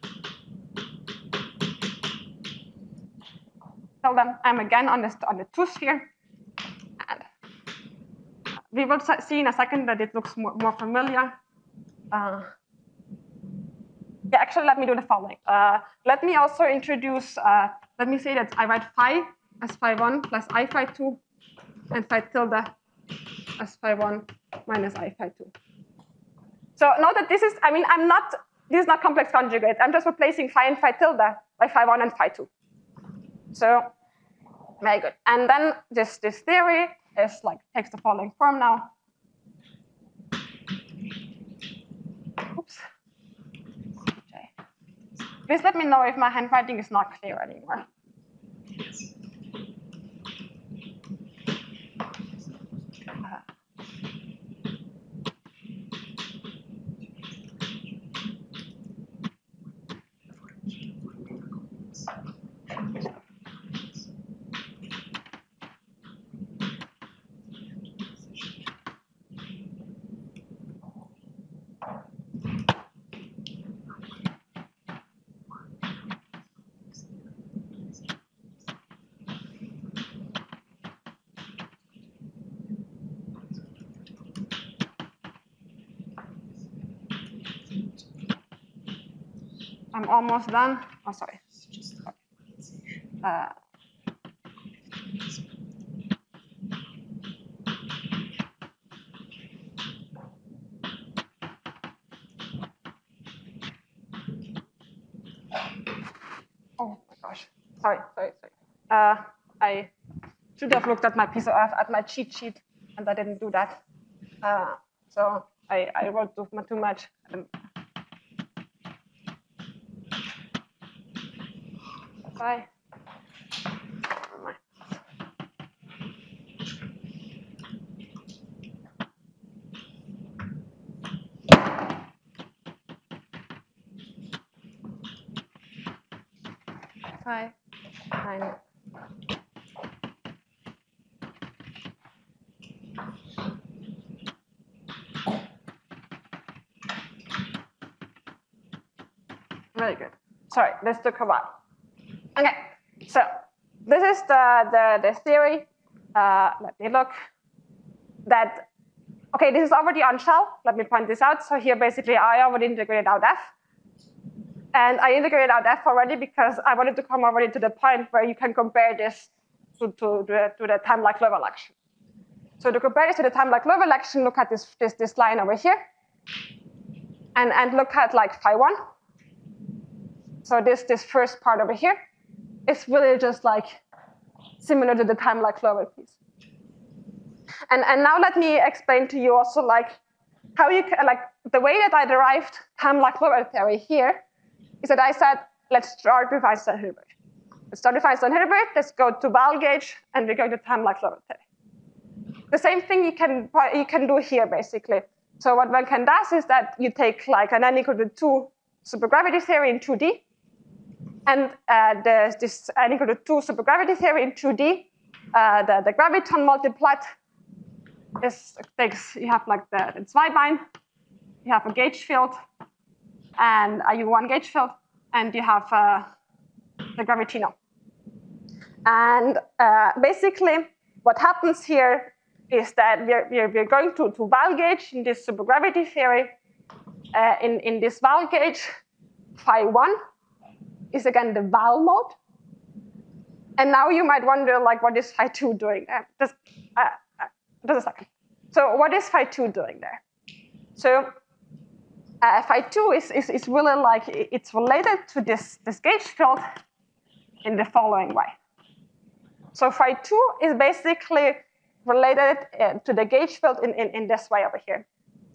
Tell them I'm again on, this, on the two sphere. And we will see in a second that it looks more, more familiar. Uh, yeah, actually, let me do the following. Uh, let me also introduce, uh, let me say that I write phi as phi one plus I phi two. And phi tilde as phi one minus I phi two. So note that this is, I mean, I'm not, this is not complex conjugate. I'm just replacing phi and phi tilde by phi one and phi two. So very good. And then this, this theory is like, takes the following form now. Oops. Okay. Please let me know if my handwriting is not clear anymore. I'm almost done. Oh, sorry. Uh, oh my gosh. Sorry, sorry, sorry. Uh, I should have looked at my piece of at my cheat sheet, and I didn't do that. Uh, so I, I wrote too, too much. Um, Bye. Five, nine. Very good. Sorry, this took a while. Okay, so this is the, the, the theory. Uh, let me look. That, okay, this is already on shell. Let me point this out. So here, basically, I already integrated out F. And I integrated out F already because I wanted to come already to the point where you can compare this to, to, to, to the time-like level action. So to compare this to the time-like level action, look at this, this, this line over here. And, and look at like phi one. So this, this first part over here is really just like similar to the time-like level piece. And, and now let me explain to you also like how you can, like the way that I derived time-like level theory here is that I said, let's start with Einstein-Hilbert. Let's start with Einstein-Hilbert, let's go to Weyl gauge, and we're going to time-like level theory. The same thing you can, you can do here, basically. So what one can does is that you take like an n equal to two supergravity theory in two D, and uh, there's this n equal to two supergravity theory in two D. Uh, the, the graviton multiplied is takes, you have like the, the Zweibein, you have a gauge field, and a U one gauge field, and you have uh, the gravitino. And uh, basically, what happens here is that we're, we're, we're going to, to Weyl gauge in this supergravity theory. Uh, in, in this Weyl gauge, phi one is again the Weyl mode. And now you might wonder, like, what is phi two doing there? Just, uh, uh, just a second. So what is phi two doing there? So uh, phi two is, is, is really like, it's related to this, this gauge field in the following way. So phi two is basically related uh, to the gauge field in, in, in this way over here.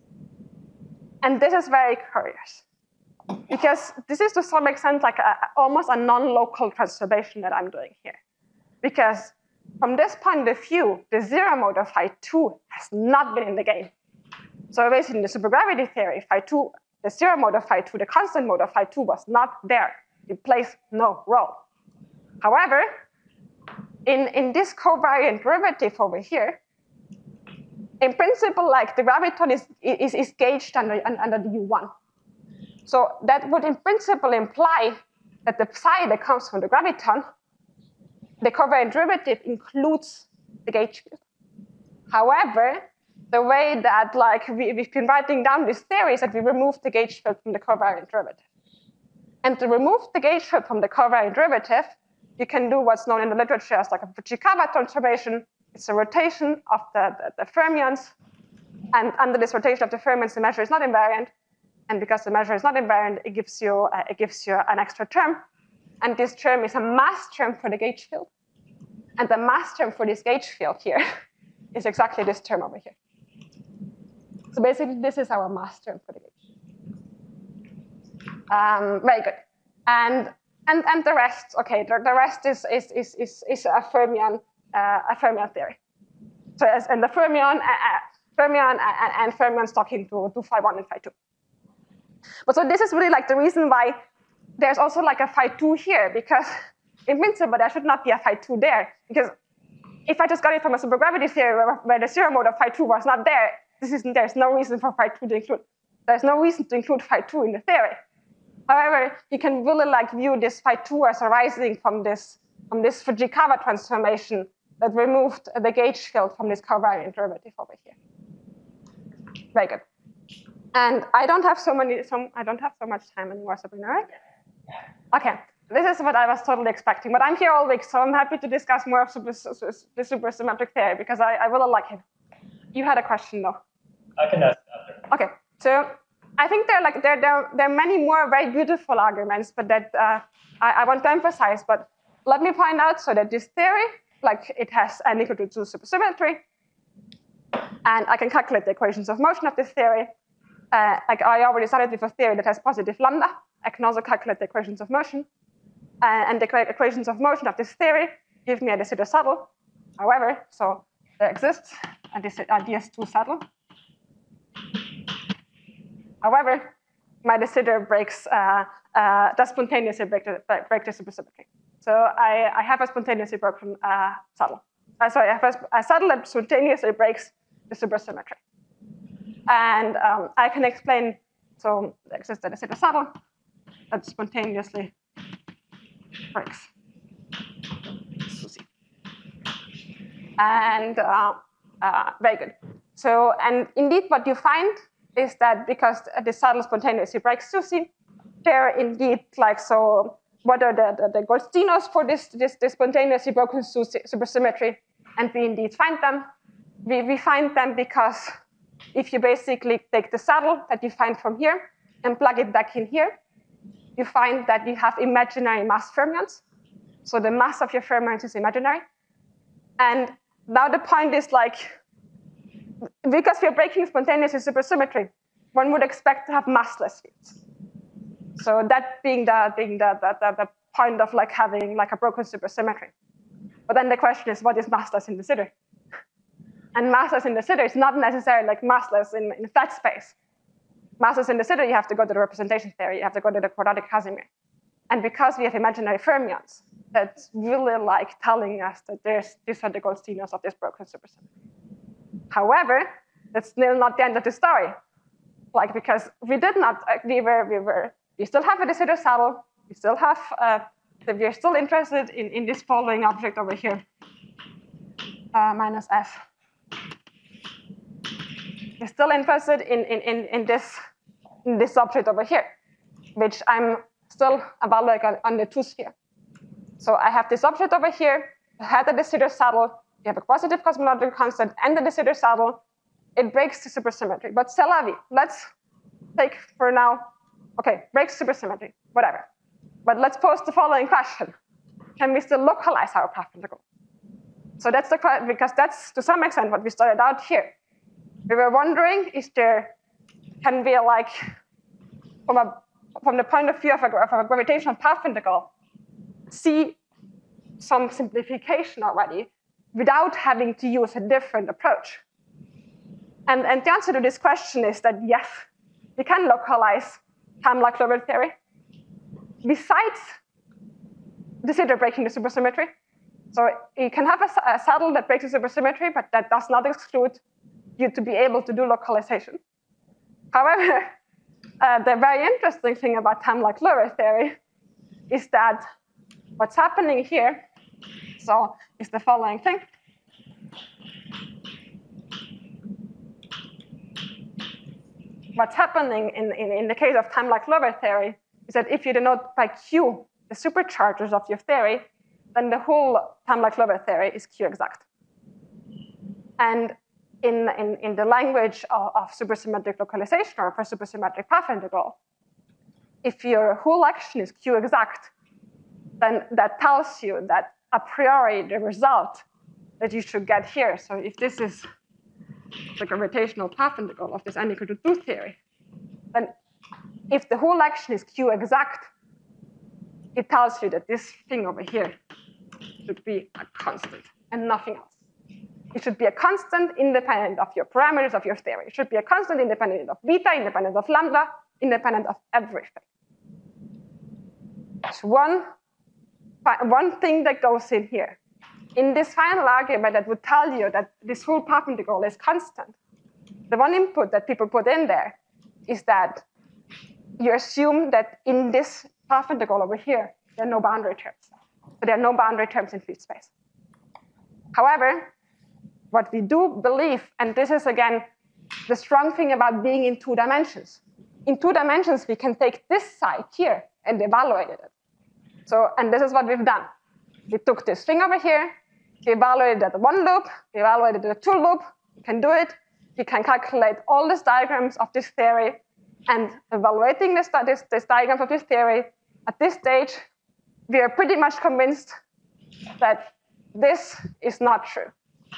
And this is very curious, because this is to some extent like a, almost a non-local transformation that I'm doing here. Because from this point of view, the zero mode of phi two has not been in the game. So basically in the supergravity theory, phi two, the zero mode of phi two, the constant mode of phi two was not there. It plays no role. However, in, in this covariant derivative over here, in principle, like the graviton is, is, is gauged under, under the U one. So that would in principle imply that the psi that comes from the graviton, the covariant derivative includes the gauge field. However, the way that like we, we've been writing down this theory is that we remove the gauge field from the covariant derivative. And to remove the gauge field from the covariant derivative, you can do what's known in the literature as like a Fujikawa transformation. It's a rotation of the, the, the fermions. And under this rotation of the fermions, the measure is not invariant. And because the measure is not invariant, it gives you, uh, it gives you an extra term. And this term is a mass term for the gauge field. And the mass term for this gauge field here is exactly this term over here. So basically, this is our mass term for the gauge. Um, very good. And, and, and the rest, OK, the, the rest is, is, is, is, is a fermion, uh, a fermion theory. So as and the fermion, uh, fermion and, and fermions talking to, to phi one and phi two. But so this is really like the reason why there's also like a phi two here, because in principle, there should not be a phi two there. Because if I just got it from a supergravity theory where, where the zero mode of phi two was not there, this isn't, there's no reason for phi two to include. There's no reason to include phi two in the theory. However, you can really like view this phi two as arising from this, from this Fujikawa transformation that removed the gauge field from this covariant derivative over here. Very good. And I don't have so many, some, I don't have so much time anymore, Sabrina, right? Okay, this is what I was totally expecting, but I'm here all week, so I'm happy to discuss more of super, the supersymmetric theory because I, I really like it. You had a question though. I can ask after. Okay, so I think there are like there there there are many more very beautiful arguments, but that uh, I, I want to emphasize. But let me point out so that this theory, like it has n equal to two supersymmetry, and I can calculate the equations of motion of this theory. Uh, like I already started with a theory that has positive lambda. I can also calculate the equations of motion, uh, and the equations of motion of this theory give me a de Sitter saddle. However, so there exists a D S two saddle. However, my de Sitter breaks uh, uh, does spontaneously break the, break the supersymmetry. So I, I have a spontaneously broken uh, saddle. Uh, sorry, I have a, a saddle that spontaneously breaks the supersymmetry. And um, I can explain, so there exists a de Sitter saddle that spontaneously breaks SUSY. And uh, uh, very good. So, and indeed what you find is that because the saddle spontaneously breaks SUSY, there indeed, like, so what are the, the, the Goldstinos for this, this, this spontaneously broken supersymmetry? And we indeed find them. We, we find them because if you basically take the saddle that you find from here and plug it back in here, you find that you have imaginary mass fermions. So the mass of your fermions is imaginary. And now the point is like, because we're breaking spontaneously supersymmetry, one would expect to have massless fields. So that being the being the, the, the, the point of like having like a broken supersymmetry. But then the question is, what is massless in de Sitter? And massless in de Sitter is not necessarily like massless in, in flat space. Massless in de Sitter, you have to go to the representation theory. You have to go to the quadratic Casimir. And because we have imaginary fermions, that's really like telling us that there's these are the Goldstinos of this broken supersymmetry. However, that's still not the end of the story. Like, because we did not, we were, we were, we still have a de Sitter saddle. We still have, uh, we're still interested in, in this following object over here, uh, minus f. We're still interested in, in, in, in, this, in this object over here, which I'm still evaluating on, on the two sphere. So I have this object over here, I had a de Sitter saddle, we have a positive cosmological constant and the de Sitter saddle. It breaks the supersymmetry, but c'est la vie. Let's take for now, okay, breaks supersymmetry, whatever. But let's pose the following question. Can we still localize our path integral? So that's the question, because that's to some extent what we started out here. We were wondering, is there, can we like, from, a, from the point of view of a, of a gravitational path integral, see some simplification already without having to use a different approach? And, and the answer to this question is that yes, we can localize Tam-Lac-Lover theory. Besides de Sitter breaking the supersymmetry, so you can have a, a saddle that breaks the supersymmetry, but that does not exclude you to be able to do localization. However, uh, the very interesting thing about Tam-Lac-Lover theory is that what's happening here, so is the following thing. What's happening in, in, in the case of Tam-Lac-Lover theory is that if you denote by Q the superchargers of your theory, then the whole Tam-Lac-Lover theory is Q exact. And in, in, in the language of, of supersymmetric localization or for supersymmetric path integral, if your whole action is Q exact, then that tells you that a priori the result that you should get here, so if this is the gravitational path integral of this n equal to two theory, then if the whole action is Q exact, it tells you that this thing over here should be a constant and nothing else. It should be a constant independent of your parameters of your theory. It should be a constant independent of beta, independent of lambda, independent of everything. There's one, one thing that goes in here. In this final argument that would tell you that this whole path integral is constant, the one input that people put in there is that you assume that in this path integral over here, there are no boundary terms. So there are no boundary terms in field space. However, what we do believe, and this is again the strong thing about being in two dimensions. In two dimensions, we can take this side here and evaluated it. So, and this is what we've done. We took this thing over here, we evaluated it at one loop, we evaluated it at two loop, you can do it, you can calculate all these diagrams of this theory, and evaluating this, this, this diagrams of this theory, at this stage, we are pretty much convinced that this is not true.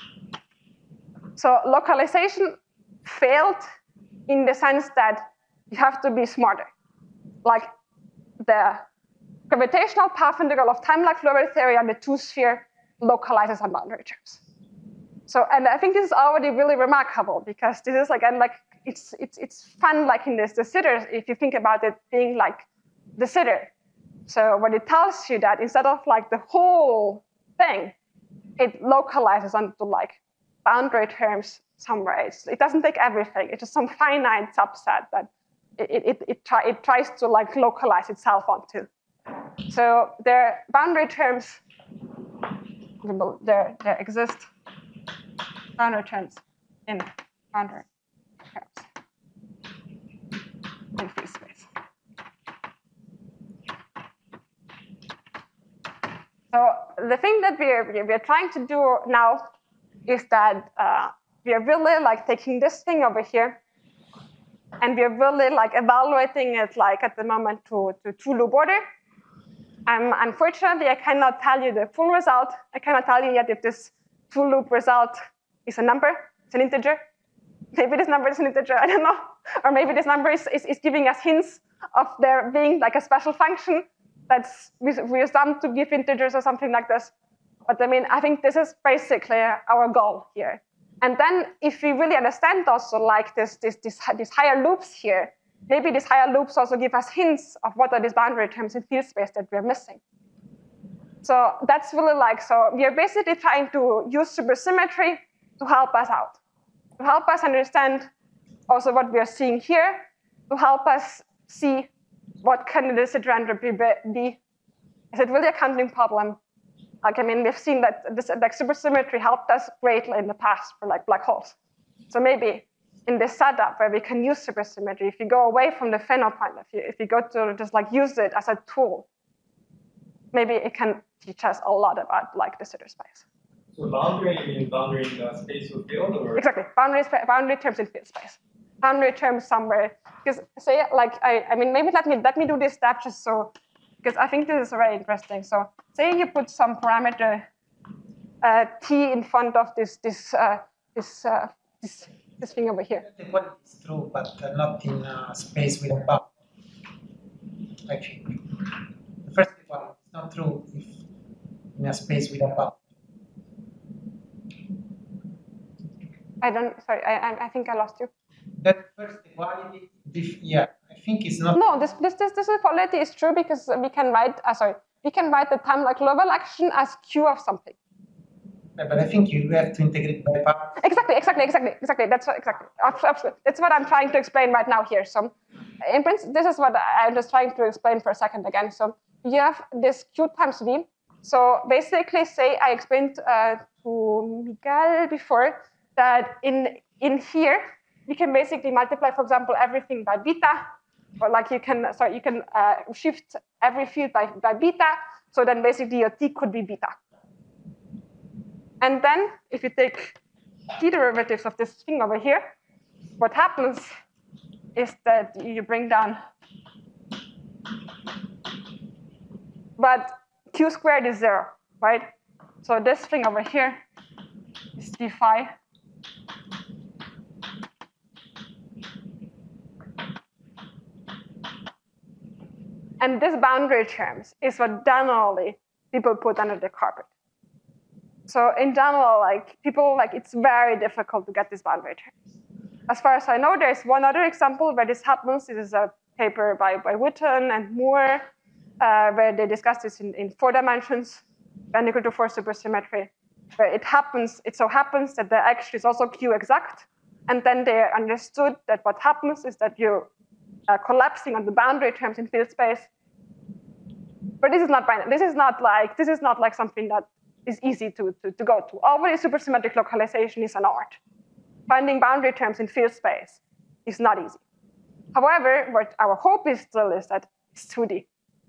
So localization failed in the sense that you have to be smarter. Like the gravitational path integral of time-like fluid theory on the two-sphere localizes on boundary terms. So, and I think this is already really remarkable because this is like, and like, it's it's it's fun like in this de Sitter if you think about it being like de Sitter. So what it tells you that instead of like the whole thing, it localizes onto like boundary terms somewhere. It's, it doesn't take everything. It's just some finite subset that it it it, try, it tries to like localize itself onto. So there boundary terms. There there exist boundary terms in boundary terms in free space. So the thing that we're we're trying to do now is that uh, we are really like taking this thing over here, and we are really like evaluating it like at the moment to to two loop order. Um, unfortunately, I cannot tell you the full result. I cannot tell you yet if this two loop result is a number, it's an integer. Maybe this number is an integer, I don't know. Or maybe this number is, is, is giving us hints of there being like a special function that's we assume to give integers or something like this. But I mean, I think this is basically our goal here. And then if we really understand also like this, this, this, these higher loops here, maybe these higher loops also give us hints of what are these boundary terms in field space that we're missing. So that's really like, so we are basically trying to use supersymmetry to help us out, to help us understand also what we are seeing here, to help us see what can the de Sitter entropy be. Is it really a counting problem? Like, I mean, we've seen that this like supersymmetry helped us greatly in the past for like black holes. So maybe in this setup where we can use supersymmetry, if you go away from the Fano point of view, if you go to just like use it as a tool, maybe it can teach us a lot about like the de Sitter space. So boundary, you mean boundary in the space or field, or? Exactly, boundary, boundary terms in field space. Boundary terms somewhere, because say like, I, I mean, maybe let me, let me do this step just so, because I think this is very interesting. So say you put some parameter uh, t in front of this, this, uh, this, uh, this, this thing over here. The quality is true, but uh, not in uh, space with a bound. I think. The first one is not true if in a space with a bound. I don't, sorry, I, I think I lost you. That first equality, yeah, I think it's not. No, this, this, this, this equality is true because we can write, uh, sorry, we can write the time-like global action as Q of something. Yeah, but I think you have to integrate by part. Exactly, exactly, exactly, exactly. That's what, exactly. Absolutely. That's what I'm trying to explain right now here. So, in principle, this is what I'm just trying to explain for a second again. So, you have this Q times V. So, basically, say I explained uh, to Miguel before that in in here you can basically multiply, for example, everything by beta, or like you can sorry you can uh, shift every field by by beta. So then basically your t could be beta. And then if you take t derivatives of this thing over here, what happens is that you bring down, but q squared is zero, right? So this thing over here is d phi. And this boundary terms is what generally people put under the carpet. So in general, like people, like it's very difficult to get these boundary terms. As far as I know, there's one other example where this happens. This is a paper by, by Witten and Moore, uh, where they discuss this in, in four dimensions, n equal to four supersymmetry, where it happens, it so happens that the X is also Q exact. And then they understood that what happens is that you Uh, collapsing on the boundary terms in field space. But this is not binary. This is not like this is not like something that is easy to, to, to go to. Already supersymmetric localization is an art. Finding boundary terms in field space is not easy. However, what our hope is still is that it's two D.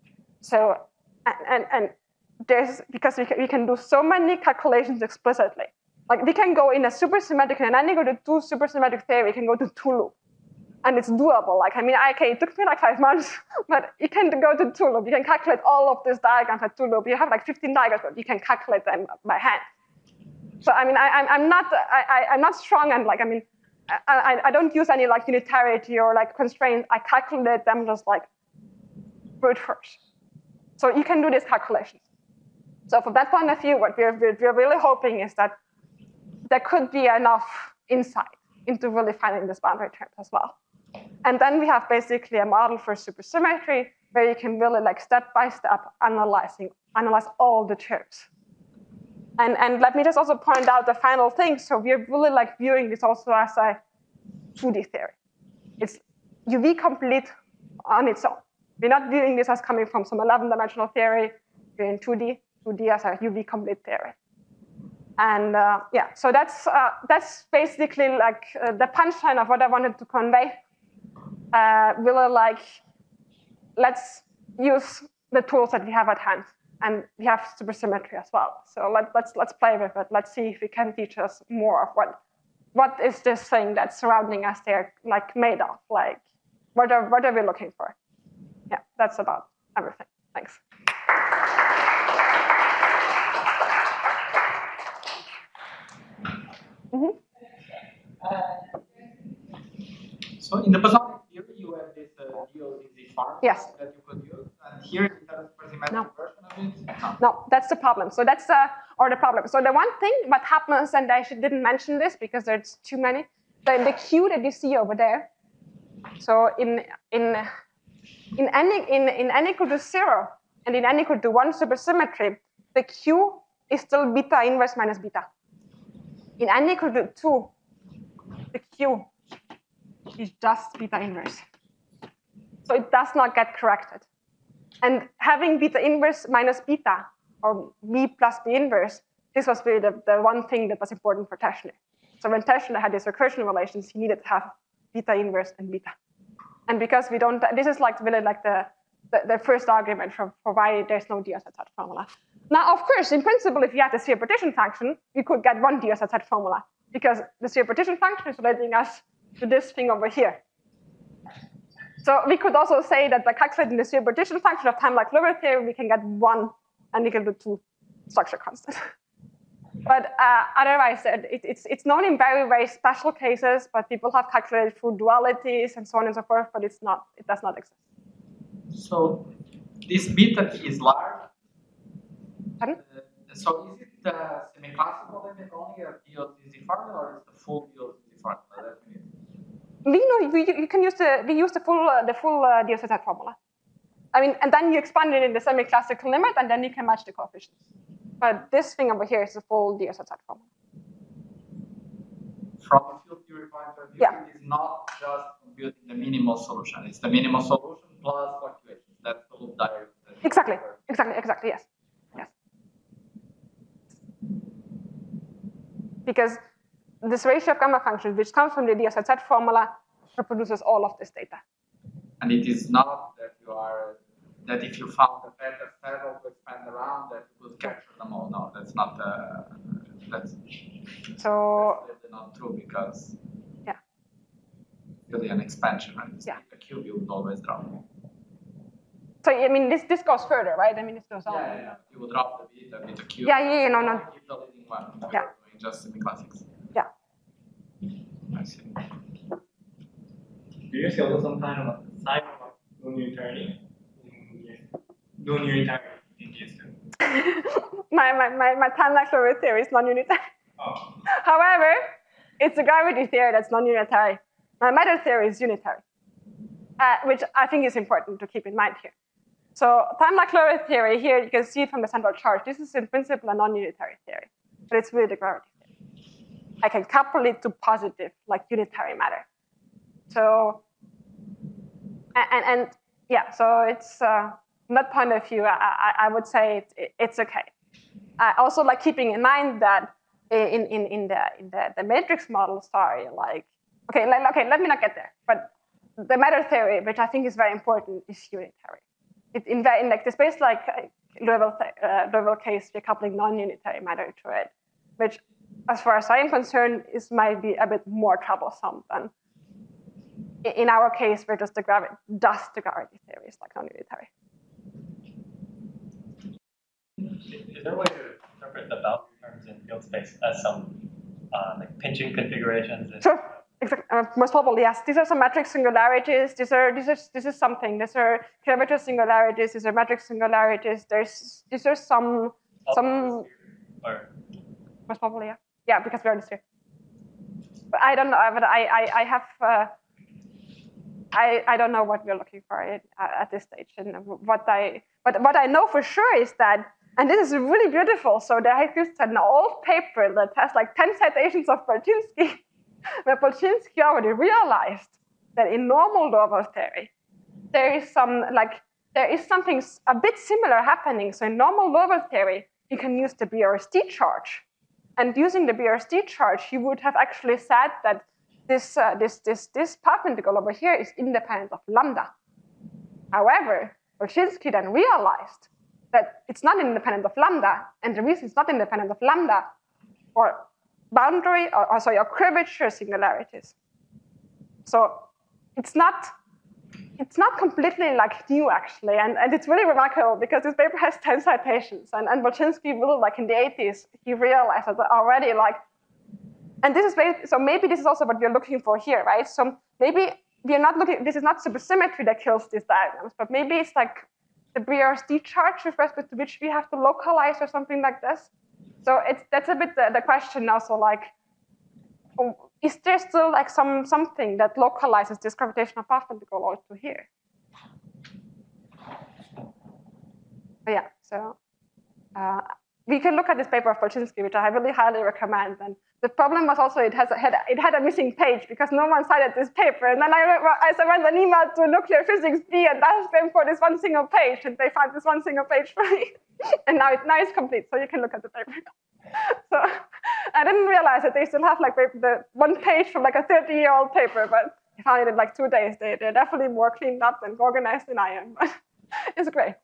So, and, and, and there's, because we can, we can do so many calculations explicitly. Like we can go in a supersymmetric, and then you go to two supersymmetric theory, we can go to two loop. And it's doable. Like, I mean, okay, it took me like five months, but you can go to two loop. You can calculate all of these diagrams at two loop. You have like fifteen diagrams, but you can calculate them by hand. So I mean, I, I'm not, I, I'm not strong, and like, I mean, I, I don't use any like unitarity or like constraints. I calculate them just like brute force. So you can do these calculations. So from that point of view, what we're, we're really hoping is that there could be enough insight into really finding these boundary terms as well. And then we have basically a model for supersymmetry where you can really like step by step analyzing, analyze all the terms. And, and let me just also point out the final thing. So we're really like viewing this also as a two D theory. It's U V complete on its own. We're not viewing this as coming from some eleven dimensional theory. We're in two D, two D as a U V complete theory. And uh, yeah, so that's, uh, that's basically like uh, the punchline of what I wanted to convey. Uh, really like, let's use the tools that we have at hand. And we have supersymmetry as well. So let, let's, let's play with it. Let's see if it can teach us more of what, what is this thing that's surrounding us there, like made of, like what are, what are we looking for? Yeah, that's about everything. Thanks. Mm-hmm. uh, so in the Bosonic theory, you have this uh, D O Z Z farm yes. that you could use. And here you have a supersymmetric no. version of it? No. no, that's the problem. So that's uh, or the problem. So the one thing what happens, and I didn't mention this because there's too many, the, the Q that you see over there. So in in in n in in n equal to zero and in n equal to one supersymmetry, the Q is still beta inverse minus beta. In n equal to two, the Q is just beta inverse. So it does not get corrected. And having beta inverse minus beta, or B plus B inverse, this was really the, the one thing that was important for Teschner. So when Teschner had these recursion relations, he needed to have beta inverse and beta. And because we don't, this is like really like the, the, the first argument for, for why there's no D S Z formula. Now, of course, in principle, if you had the sphere partition function, we could get one D S Z formula, because the sphere partition function is relating us to this thing over here. So we could also say that by calculating the sphere partition function of time-like Lorentz theory, we can get one and equal to two structure constant. But uh, otherwise, it, it's, it's known in very, very special cases, but people have calculated through dualities and so on and so forth, but it's not, it does not exist. So this beta is large. Pardon? Uh, so is it the semi-classical limit only of D O Z Z formula, or is the full D O Z Z formula that we need? We know we, you can use the we use the full uh, the full uh, D S Z formula. I mean, and then you expand it in the semi-classical limit, and then you can match the coefficients. But this thing over here is the full D S Z formula. From a field theory point of view, yeah. it is not just computing the minimal solution. It's the minimal solution plus fluctuations. That's the loop diagram. Exactly. Exactly. Exactly. Yes. Yes. Because this ratio of gamma functions, which comes from the D S Z formula, reproduces all of this data. And it is not that you are, that if you found a better several to expand around, that you could capture them all. No, that's not, uh, that's, so, that's not true, because yeah, really an expansion, right? Yeah. A cube, you would always drop. So, I mean, this, this goes further, right? I mean, this goes on. Yeah, yeah, yeah. You would drop the beta, beta cube. Yeah, yeah, yeah, no, no. Keep the leading one. Yeah. Doing just semi-classics. Yeah. I see. Do you see also some kind of sign of non-unitarity in non-unitarity in D S two? my, my, my, my time-like Lorentz theory is non-unitary. Oh. However, it's a gravity theory that's non-unitary. My matter theory is unitary, uh, which I think is important to keep in mind here. So time-like Lorentz theory, here you can see it from the central charge. This is in principle a non-unitary theory, but it's really the gravity theory. I can couple it to positive, like unitary matter. So, and, and yeah, so it's, uh, from that point of view, I, I, I would say it, it, it's okay. I also like keeping in mind that in, in, in, the, in the, the matrix model, sorry, like, okay, like, okay, let me not get there, but the matter theory, which I think is very important, is unitary. it in, in like the space like uh, Liouville uh, Liouville case, we're coupling non-unitary matter to it, which, as far as I am concerned, is might be a bit more troublesome than. In our case, where just the gravity, dust the gravity theory is like non-unitary. Is there a way to interpret the boundary terms in field space as some uh, like pinching configurations? And sure, exactly. Uh, most probably yes. These are some metric singularities. These are these are this is something. These are curvature singularities. These are metric singularities. There's these are some oh, some. Or most probably yeah. Yeah, because we're in the sphere. But I don't know. But I I I have. Uh, I, I don't know what we're looking for at, at this stage, and what I but what I know for sure is that, and this is really beautiful. So there exists an old paper that has like ten citations of Polchinski, where Polchinski already realized that in normal Liouville theory, there is some like there is something a bit similar happening. So in normal Liouville theory, you can use the B R S T charge, and using the B R S T charge, you would have actually said that. This, uh, this, this, this perpendicular over here is independent of lambda. However, Polchinski then realized that it's not independent of lambda, and the reason it's not independent of lambda or boundary, or, or sorry, or curvature singularities. So it's not, it's not completely like new actually, and, and it's really remarkable because this paper has ten citations, and, and Polchinski really like in the eighties, he realized that already like. And this is very, so maybe this is also what we're looking for here, right? So maybe we're not looking, this is not supersymmetry that kills these diagrams, but maybe it's like the B R S T charge with respect to which we have to localize or something like this. So it's that's a bit the, the question now. So like, oh, is there still like some something that localizes this gravitational perpendicular to here? But yeah, so uh, we can look at this paper of Polchinski, which I really highly recommend. And the problem was also it has a, had, it had a missing page because no one cited this paper. And then I, I sent an email to Nuclear Physics B and asked them for this one single page, and they found this one single page for me. And now, it, now it's complete, so you can look at the paper. So I didn't realize that they still have like the one page from like a thirty-year-old paper, but I found it in like two days. They, they're definitely more cleaned up and organized than I am, but it's great.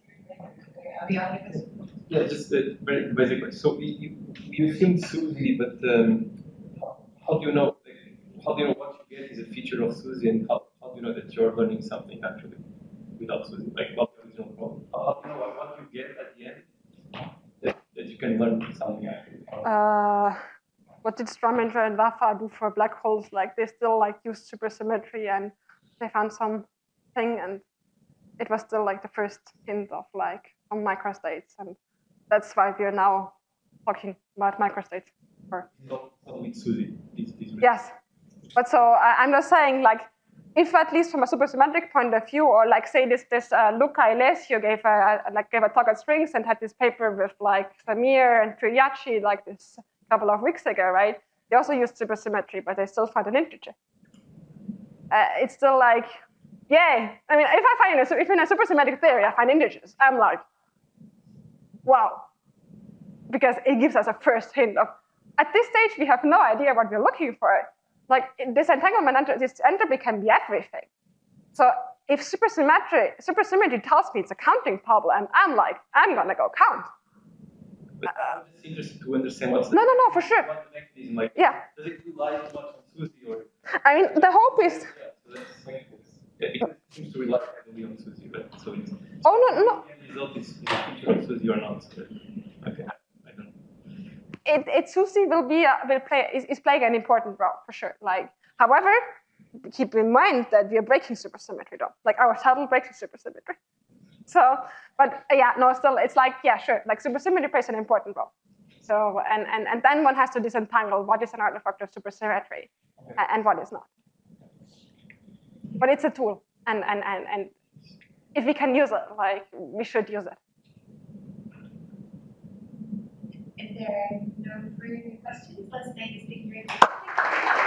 Yeah, just a very basic question. So you, you think SUSY, but um, how do you know? Like, how do you know what you get is a feature of SUSY, and how, how do you know that you're learning something actually without SUSY? Like, what the original problem? How do you know what, what you get at the end that, that you can learn something actually? Uh, what did Strominger and Waffa do for black holes? Like, they still like used supersymmetry, and they found something, and it was still like the first hint of like some microstates, and that's why we are now talking about microstates. For not, not with SUSY. It's, it's yes, but so uh, I'm just saying, like, if at least from a supersymmetric point of view, or like say this this uh, Luca Alessio gave a like gave a talk at Strings and had this paper with like Samir and Triaci like this couple of weeks ago, right? They also used supersymmetry, but they still find an integer. Uh, it's still like, yay! I mean, if I find a, if in a supersymmetric theory I find integers, I'm like, wow, because it gives us a first hint of. At this stage, we have no idea what we're looking for. Like this entanglement, this entropy can be everything. So if supersymmetry, supersymmetry tells me it's a counting problem, I'm like, I'm gonna go count. But I'm just interested to understand what's the, no, no, no, for sure. What's the mechanism like? Yeah. Does it rely too much on SUSY or? I mean, the hope is. Yeah, so that's like, yeah, because it seems to rely heavily on SUSY, but so it's. Oh no, no. The result is a feature of SUSY or not? So, okay. It, it SUSY will be a, will play is, is playing an important role for sure. Like, however, keep in mind that we are breaking supersymmetry though. Like our subtle breaks supersymmetry. So, but uh, yeah, no, still it's like yeah, sure. Like supersymmetry plays an important role. So and and and then one has to disentangle what is an artifact of supersymmetry okay. and, and what is not. But it's a tool, and and and and if we can use it, like we should use it. If there are no further questions, let's thank the speaker.